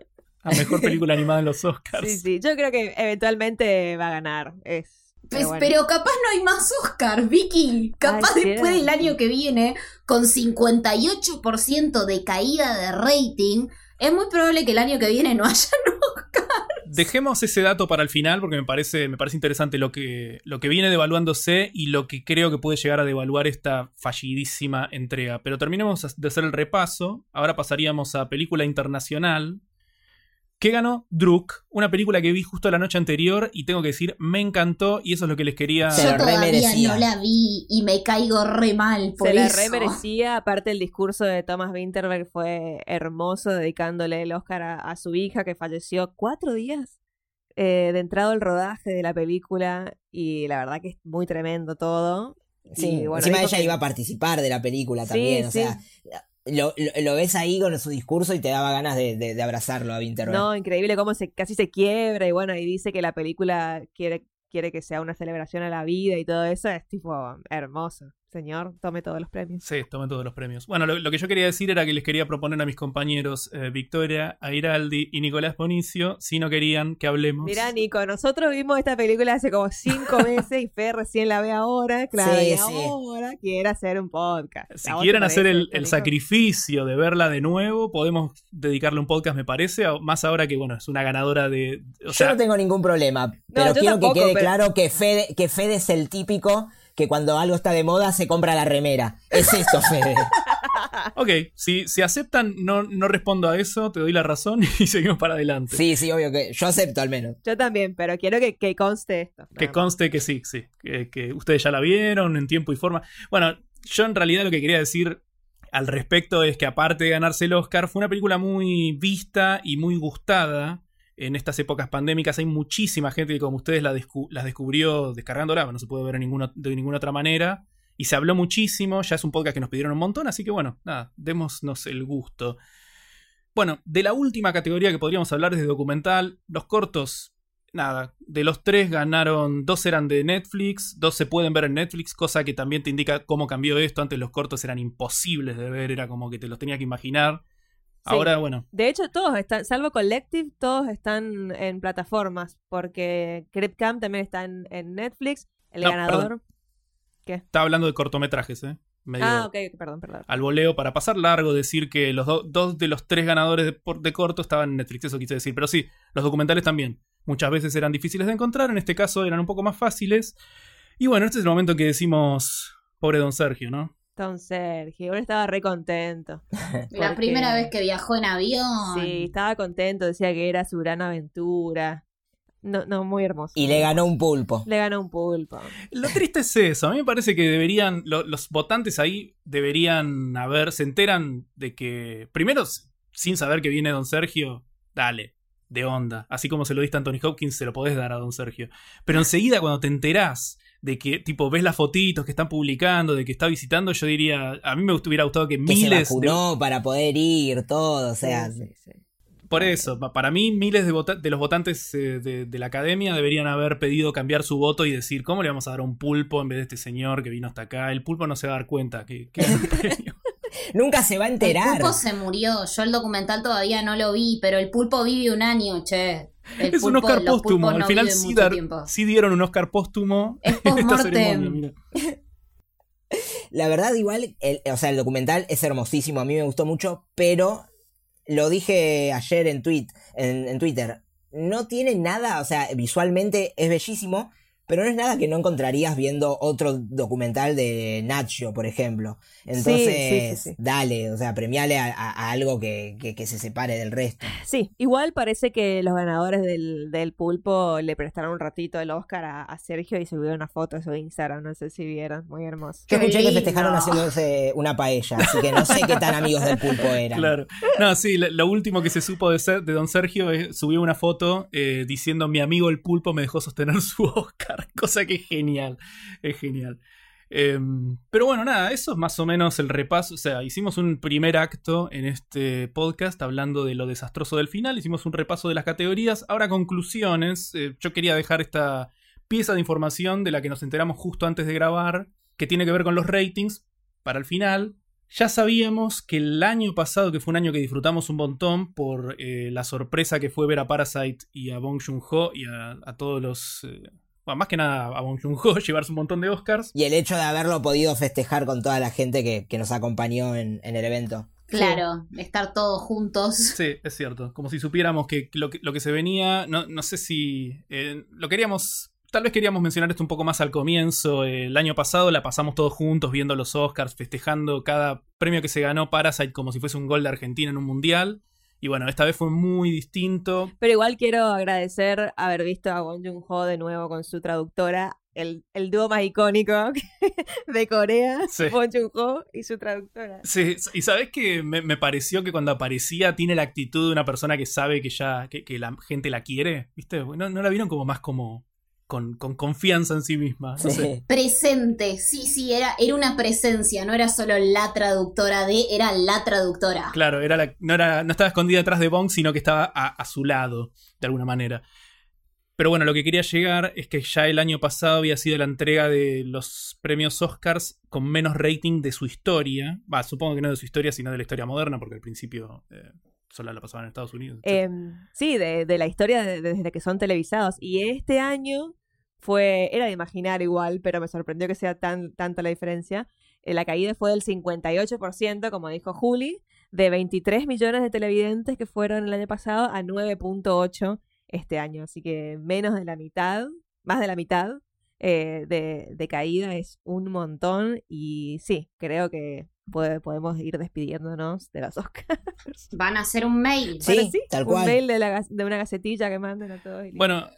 a Mejor Película Animada en los Oscars. Sí, sí. Yo creo que eventualmente va a ganar. Es. Pues, bueno. pero capaz no hay más Oscar, Vicky. Capaz Ay, después cierto. del año que viene, con cincuenta y ocho por ciento de caída de rating, es muy probable que el año que viene no haya Oscar. Dejemos ese dato para el final porque me parece, me parece interesante lo que, lo que viene devaluándose y lo que creo que puede llegar a devaluar esta fallidísima entrega. Pero terminemos de hacer el repaso. Ahora pasaríamos a película internacional. ¿Qué ganó? Druk, una película que vi justo la noche anterior y tengo que decir, me encantó y eso es lo que les quería... Se Yo lo re todavía merecía. no la vi y me caigo re mal por Se la eso. re merecía. Aparte, el discurso de Thomas Winterberg fue hermoso, dedicándole el Oscar a, a su hija que falleció cuatro días eh, de entrado al rodaje de la película. Y la verdad que es muy tremendo todo. Sí, Y, bueno, encima dijo ella que- iba a participar de la película Sí, también, o sí. sea, lo, lo, lo ves ahí con su discurso y te daba ganas de, de, de abrazarlo a Winterberg. No, increíble cómo se, casi se quiebra y bueno, y dice que la película quiere, quiere que sea una celebración a la vida y todo eso. Es tipo hermoso. Señor, tome todos los premios. Sí, tomé todos los premios. Bueno, lo, lo que yo quería decir era que les quería proponer a mis compañeros eh, Victoria Airaldi y Nicolás Bonicio, si no querían que hablemos... Mirá, Nico, nosotros vimos esta película hace como cinco meses y Fe recién la ve ahora. Claro, Sí, y sí. ahora quiere hacer un podcast. Si ¿A vos quieren te hacer parece el, esto, el Nico? sacrificio de verla de nuevo, podemos dedicarle un podcast, me parece, a- más ahora que, bueno, es una ganadora de... O Yo sea, no tengo ningún problema, pero yo quiero tampoco, que quede pero- claro que Fede, que Fede es el típico que cuando algo está de moda se compra la remera. Es esto, Fede. ok, si, si aceptan, no, no respondo a eso, te doy la razón y seguimos para adelante. Sí, sí, obvio que yo acepto al menos. Yo también, pero quiero que, que conste esto. Que nada más. conste que sí, sí, que, que ustedes ya la vieron en tiempo y forma. Bueno, yo en realidad lo que quería decir al respecto es que aparte de ganarse el Oscar, fue una película muy vista y muy gustada. En estas épocas pandémicas hay muchísima gente que como ustedes la descu- las descubrió descargándola, no se puede ver de ninguna, de ninguna otra manera. y se habló muchísimo, ya es un podcast que nos pidieron un montón, así que bueno, nada, démonos el gusto. Bueno, de la última categoría que podríamos hablar es de documental. Los cortos, nada, de los tres ganaron, dos eran de Netflix, dos se pueden ver en Netflix, cosa que también te indica cómo cambió esto. Antes los cortos eran imposibles de ver, era como que te los tenía que imaginar. Sí. Ahora, bueno. De hecho, todos están, salvo Collective, todos están en plataformas, porque Crip Camp también está en, en Netflix, el No, ganador... perdón. ¿Qué? Estaba hablando de cortometrajes, ¿eh? Medio Ah, ok, perdón, perdón. al voleo para pasar largo, decir que los do- dos de los tres ganadores de, por- de corto estaban en Netflix, eso quise decir. Pero sí, los documentales también. Muchas veces eran difíciles de encontrar, en este caso eran un poco más fáciles. Y bueno, este es el momento en que decimos, pobre don Sergio, ¿no? Don Sergio, ahora estaba re contento. La Porque- primera vez que viajó en avión. Sí, estaba contento, decía que era su gran aventura. No, no, muy hermoso. Y le ganó un pulpo. Le ganó un pulpo. Lo triste es eso. A mí me parece que deberían, lo- los votantes ahí deberían haber, se enteran de que, primero, s- sin saber que viene don Sergio, dale, de onda. Así como se lo diste a Anthony Hopkins, se lo podés dar a don Sergio. Pero enseguida cuando te enterás de que, tipo, ves las fotitos que están publicando, de que está visitando, yo diría, a mí me hubiera gustado que Que se miles de... vacunó para poder ir, todo, o sea... Sí, sí, sí. Por eso, pa- para mí, miles de, vota- de los votantes eh, de, de la academia deberían haber pedido cambiar su voto y decir, ¿cómo le vamos a dar a un pulpo en vez de este señor que vino hasta acá? El pulpo no se va a dar cuenta que, que es un premio. Nunca se va a El enterar. pulpo se murió. Yo el documental todavía no lo vi, pero el pulpo vive un año, che. El Es un pulpo- Oscar los póstumo. pulpos Al no final viven sí, mucho dar- tiempo. sí dieron un Oscar póstumo Es en esta ceremonia. post-mortem. Mira. La verdad, igual, el, o sea, el documental es hermosísimo, a mí me gustó mucho, pero lo dije ayer en, tweet, en, en Twitter, no tiene nada, o sea, visualmente es bellísimo, pero no es nada que no encontrarías viendo otro documental de Nacho, por ejemplo. Entonces, Sí, sí, sí, sí. dale, o sea, premiale a, a- a algo que, que, que se separe del resto. Sí, igual parece que los ganadores del, del pulpo le prestaron un ratito el Oscar a, a Sergio y subieron una foto a su Instagram, no sé si vieron, muy hermoso. Yo Qué escuché que lindo. festejaron haciéndose una paella, así que no sé qué tan amigos del pulpo eran. Claro. No, sí, lo, lo último que se supo de, Ser- de don Sergio es subió una foto eh, diciendo mi amigo el pulpo me dejó sostener su Oscar, cosa que es genial, es genial. Eh, pero bueno, nada, eso es más o menos el repaso. O sea, hicimos un primer acto en este podcast hablando de lo desastroso del final, hicimos un repaso de las categorías. Ahora conclusiones. Eh, yo quería dejar esta pieza de información de la que nos enteramos justo antes de grabar, que tiene que ver con los ratings para el final. Ya sabíamos que el año pasado, que fue un año que disfrutamos un montón por eh, la sorpresa que fue ver a Parasite y a Bong Joon-ho y a, a todos los... Eh, bueno, más que nada a Bong Joon-ho llevarse un montón de Oscars. Y el hecho de haberlo podido festejar con toda la gente que, que nos acompañó en, en el evento. Claro, estar todos juntos. Sí, es cierto. Como si supiéramos que lo que, lo que se venía, no, no sé si... eh, lo queríamos... Tal vez queríamos mencionar esto un poco más al comienzo. El año pasado la pasamos todos juntos viendo los Oscars, festejando cada premio que se ganó Parasite como si fuese un gol de Argentina en un mundial. Y bueno, esta vez fue muy distinto. Pero igual quiero agradecer haber visto a Bong Joon-ho de nuevo con su traductora, el, el dúo más icónico de Corea, Sí. Bong Joon-ho y su traductora. Sí, y sabes que me, me pareció que cuando aparecía tiene la actitud de una persona que sabe que ya que, que la gente la quiere, ¿viste? ¿No, no la vieron como más como con, con confianza en sí misma? No Sí. sé. Presente, sí, sí, era, era una presencia, no era solo la traductora de, era la traductora. Claro, era la- no, era, no estaba escondida detrás de Bong, sino que estaba a, a su lado, de alguna manera. Pero bueno, lo que quería llegar es que ya el año pasado había sido la entrega de los premios Oscars con menos rating de su historia. Va, supongo que no de su historia, sino de la historia moderna, porque al principio eh, solo la pasaban en Estados Unidos. Eh, sí, de, de la historia de- de- desde que son televisados. Y este año fue, era de imaginar igual, pero me sorprendió que sea tan tanta la diferencia. Eh, la caída fue del cincuenta y ocho por ciento, como dijo Juli, de veintitrés millones de televidentes que fueron el año pasado a nueve punto ocho este año. Así que menos de la mitad, más de la mitad eh, de, de caída es un montón. Y sí, creo que puede- podemos ir despidiéndonos de los Oscars. Van a hacer un mail. Sí, Bueno, tal un cual. mail de, la, gas- de una gacetilla que manden a todos. y listo. Bueno,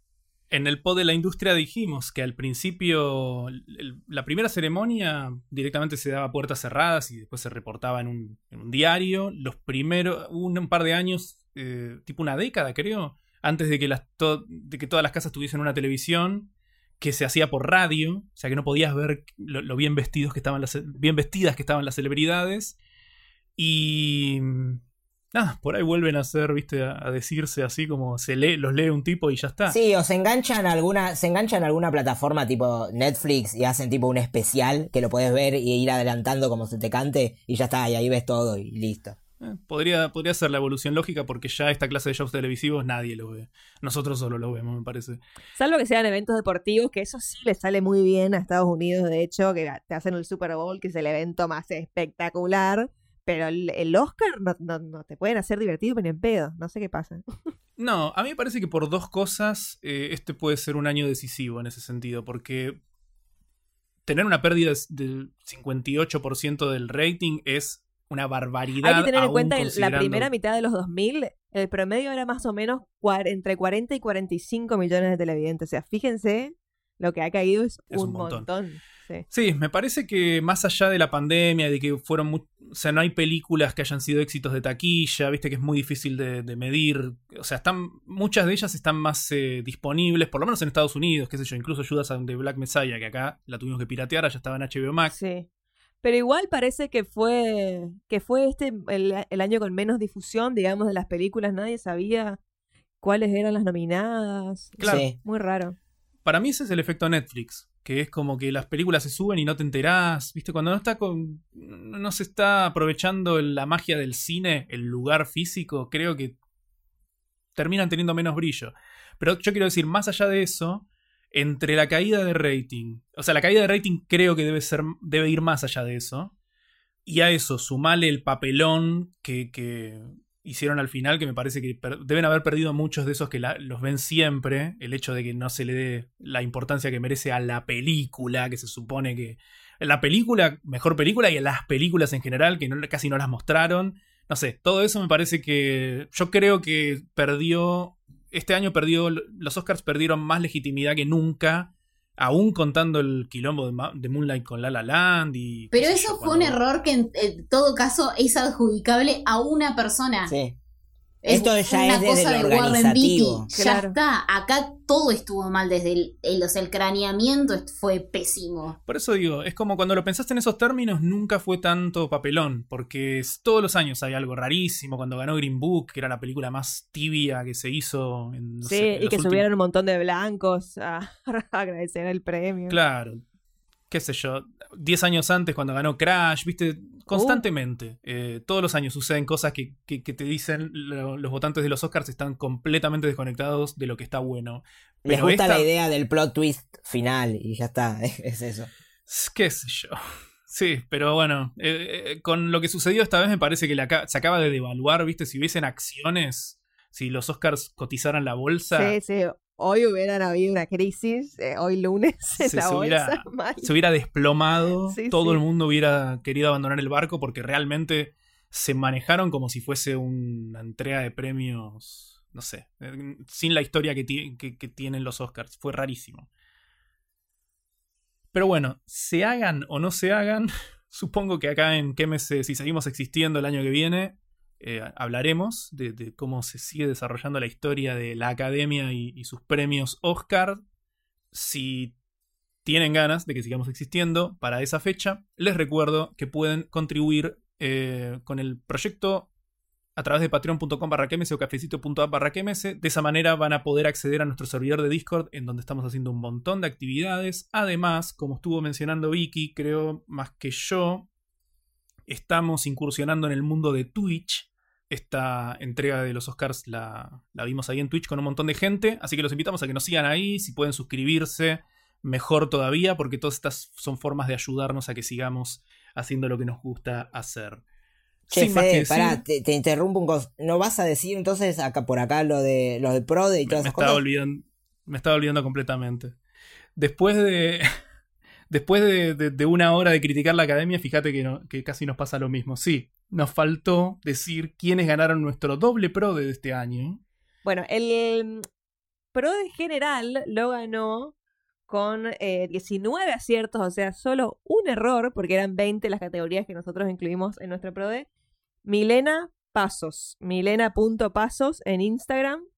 en el pod de la industria dijimos que al principio el- la primera ceremonia directamente se daba a puertas cerradas y después se reportaba en un, en un diario. Los primeros, un, un par de años, eh, tipo una década creo, antes de que, las to- de que todas las casas tuviesen una televisión, que se hacía por radio, o sea que no podías ver lo, lo bien vestidos que estaban las, bien vestidas que estaban las celebridades. Y nada, por ahí vuelven a hacer, viste, a, a decirse así como se lee, los lee un tipo y ya está. Sí, o se enganchan a alguna, se enganchan a alguna plataforma tipo Netflix y hacen tipo un especial que lo puedes ver y ir adelantando como se te cante y ya está, y ahí ves todo y listo. Eh, podría, podría ser la evolución lógica porque ya esta clase de shows televisivos nadie lo ve. Nosotros solo lo vemos, me parece. Salvo que sean eventos deportivos, que eso sí le sale muy bien a Estados Unidos, de hecho, que te hacen el Super Bowl, que es el evento más espectacular, pero el, el Oscar no, no, no te pueden hacer divertido ni en pedo, no sé qué pasa. No, a mí me parece que por dos cosas eh, este puede ser un año decisivo en ese sentido, porque tener una pérdida del cincuenta y ocho por ciento del rating es una barbaridad. Hay que tener en aún cuenta que la considerando- primera mitad de los dos mil, el promedio era más o menos cuar- entre cuarenta y cuarenta y cinco millones de televidentes. O sea, fíjense, lo que ha caído es, Es un, un montón. montón. Sí. Sí, me parece que más allá de la pandemia, de que fueron, mu- o sea, no hay películas que hayan sido éxitos de taquilla, viste que es muy difícil de, de medir, o sea, están, muchas de ellas están más eh, disponibles, por lo menos en Estados Unidos, qué sé yo, incluso Judas and the Black Messiah, que acá la tuvimos que piratear, allá estaba en H B O Max. Sí. Pero igual parece que fue que fue este el, el año con menos difusión, digamos, de las películas. Nadie sabía cuáles eran las nominadas. Claro. Sí. Muy raro. Para mí ese es el efecto Netflix, que es como que las películas se suben y no te enterás, viste, cuando no está con, no se está aprovechando la magia del cine, el lugar físico, creo que terminan teniendo menos brillo. Pero yo quiero decir, más allá de eso, entre la caída de rating, o sea, la caída de rating creo que debe ser, debe ir más allá de eso, y a eso sumale el papelón que, que hicieron al final, que me parece que per- deben haber perdido muchos de esos que la- los ven siempre, el hecho de que no se le dé la importancia que merece a la película, que se supone que la película, mejor película, y a las películas en general, que no, casi no las mostraron. No sé, todo eso me parece que yo creo que perdió, este año perdió, los Oscars perdieron más legitimidad que nunca, aún contando el quilombo de, Ma- de Moonlight con La La Land y... Pero qué sé eso yo, fue cuando- un error que en, en todo caso es adjudicable a una persona. Sí. Es Esto ya una es desde cosa lo de Warren Beatty. organizativo. Ya Claro. está. Acá todo estuvo mal desde el, el, o sea, el craneamiento est- fue pésimo. Por eso digo, es como cuando lo pensaste en esos términos, nunca fue tanto papelón, porque es- todos los años hay algo rarísimo. Cuando ganó Green Book, que era la película más tibia que se hizo en, no Sí, sé, en y los que últimos- subieron un montón de blancos a agradecer el premio. Claro, qué sé yo, diez años antes cuando ganó Crash, viste, constantemente. Eh, todos los años suceden cosas que, que, que te dicen lo- los votantes de los Oscars están completamente desconectados de lo que está bueno. Les Pero gusta esta- la idea del plot twist final y ya está, es eso. qué sé yo. Sí, pero bueno, eh, eh, con lo que sucedió esta vez me parece que la ca- se acaba de devaluar, viste, si hubiesen acciones, si los Oscars cotizaran la bolsa, Sí, sí. Hoy hubieran habido una crisis, eh, hoy lunes en Se- la se hubiera- bolsa. mal. se hubiera desplomado, Sí, todo sí. el mundo hubiera querido abandonar el barco porque realmente se manejaron como si fuese una entrega de premios, no sé, eh, sin la historia que, ti- que- que tienen los Oscars. Fue rarísimo. Pero bueno, se hagan o no se hagan, supongo que acá en Quémese, si seguimos existiendo el año que viene, eh, hablaremos de, de cómo se sigue desarrollando la historia de la academia y, y sus premios Oscar. Si tienen ganas de que sigamos existiendo para esa fecha, les recuerdo que pueden contribuir eh, con el proyecto a través de patreon.com barra quemes o cafecito.app barra quemes. De esa manera van a poder acceder a nuestro servidor de Discord, en donde estamos haciendo un montón de actividades. Además, como estuvo mencionando Vicky, creo más que yo, estamos incursionando en el mundo de Twitch. Esta entrega de los Oscars la, la vimos ahí en Twitch con un montón de gente, así que los invitamos a que nos sigan ahí. Si pueden suscribirse, mejor todavía, porque todas estas son formas de ayudarnos a que sigamos haciendo lo que nos gusta hacer. Che, Sin más que Fede, decir, pará, te, te interrumpo un cos. ¿No vas a decir entonces acá por acá lo de los de Prode y me, todas me esas estaba cosas? olvidando, me estaba olvidando completamente. Después de después de, de- de una hora de criticar la academia, fíjate que, no- que casi nos pasa lo mismo. Sí, nos faltó decir quiénes ganaron nuestro doble pro de este año. Bueno, el Pro de general lo ganó con eh, diecinueve aciertos, o sea, solo un error, porque eran veinte las categorías que nosotros incluimos en nuestro Pro de. Milena Pasos, milena punto pasos en Instagram.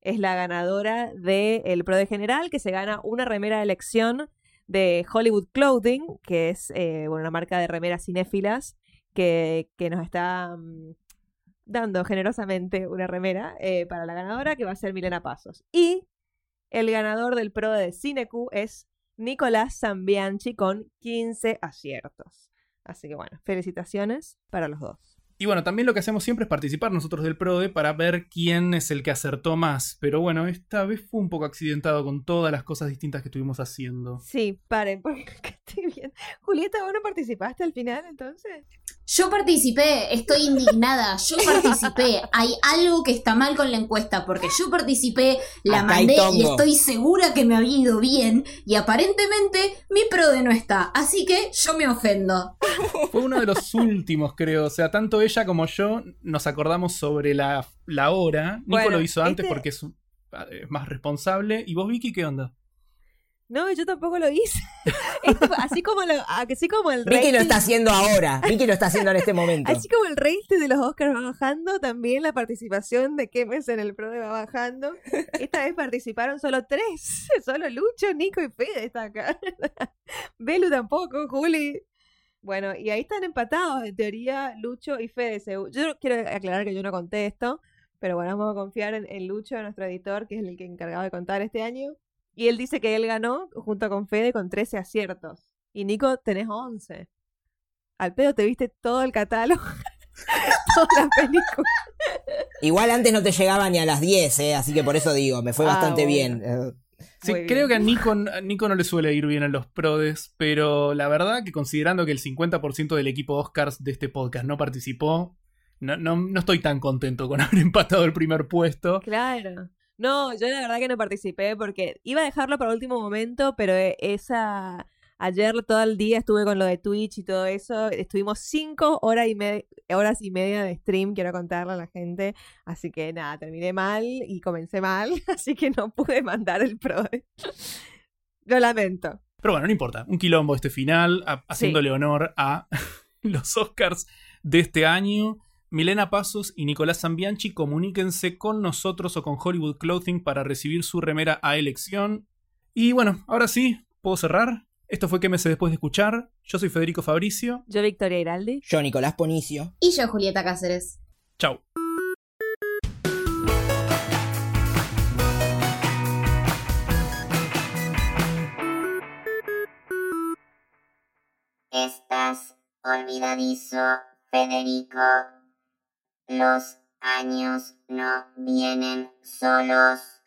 es la ganadora del Pro de General, que se gana una remera de elección de Hollywood Clothing, que es eh, bueno, una marca de remeras cinéfilas que, que nos está um, dando generosamente una remera eh, para la ganadora, que va a ser Milena Pasos. Y el ganador del Pro de Cineq es Nicolás Zambianchi con quince aciertos. Así que bueno, felicitaciones para los dos. Y bueno, también lo que hacemos siempre es participar nosotros del PRODE para ver quién es el que acertó más. Pero bueno, esta vez fue un poco accidentado con todas las cosas distintas que estuvimos haciendo. Sí, paren, porque estoy bien. Julieta, ¿vos no participaste al final entonces? Yo participé, estoy indignada, yo participé. Hay algo que está mal con la encuesta, porque yo participé, la Acá hay mandé tongo. y estoy segura que me había ido bien, y aparentemente mi PRODE no está, así que yo me ofendo. Fue uno de los últimos, creo. O sea, tanto ella como yo nos acordamos sobre la, la hora. Nico Bueno, lo hizo antes este- porque es, un- es más responsable. ¿Y vos, Vicky, qué onda? No, yo tampoco lo hice. Esto, así como lo, así como el Vicky rating, lo está haciendo ahora. Vicky lo está haciendo en este momento. así como el rating de los Oscars va bajando, también la participación de Kemes en el PRODE va bajando. Esta vez participaron solo tres. Solo Lucho, Nico y Fede está acá. Belu tampoco, Juli. Bueno, y ahí están empatados, en teoría, Lucho y Fede. segu- Yo quiero aclarar que yo no contesto, pero bueno, vamos a confiar en, en Lucho, nuestro editor, que es el que encargado de contar este año. Y él dice que él ganó junto con Fede con trece aciertos. Y Nico, tenés once. Al pedo te viste todo el catálogo, toda la película. Igual antes no te llegaba ni a las diez, ¿eh? Así que por eso digo, me fue Ah, bastante bueno. bien. Eh, Sí, Muy creo bien. que a Nico, a Nico no le suele ir bien en los prodes, pero la verdad que considerando que el cincuenta por ciento del equipo Oscars de este podcast no participó, no, no, no estoy tan contento con haber empatado el primer puesto. Claro. No, yo la verdad que no participé porque iba a dejarlo para último momento, pero eh, esa... Ayer todo el día estuve con lo de Twitch y todo eso. Estuvimos cinco horas y, me- horas y media de stream, quiero contarle a la gente. Así que nada, terminé mal y comencé mal, así que no pude mandar el pro. Lo lamento. Pero bueno, no importa. Un quilombo este final, a- haciéndole honor a los Oscars de este año. Milena Pasos y Nicolás Zambianchi, comuníquense con nosotros o con Hollywood Clothing para recibir su remera a elección. Y bueno, ahora sí, ¿puedo cerrar? Esto fue Quémese después de escuchar. Yo soy Federico Fabricio. Yo, Victoria Iraldi. Yo, Nicolás Ponicio. Y yo, Julieta Cáceres. Chau. Estás olvidadizo, Federico. Los años no vienen solos.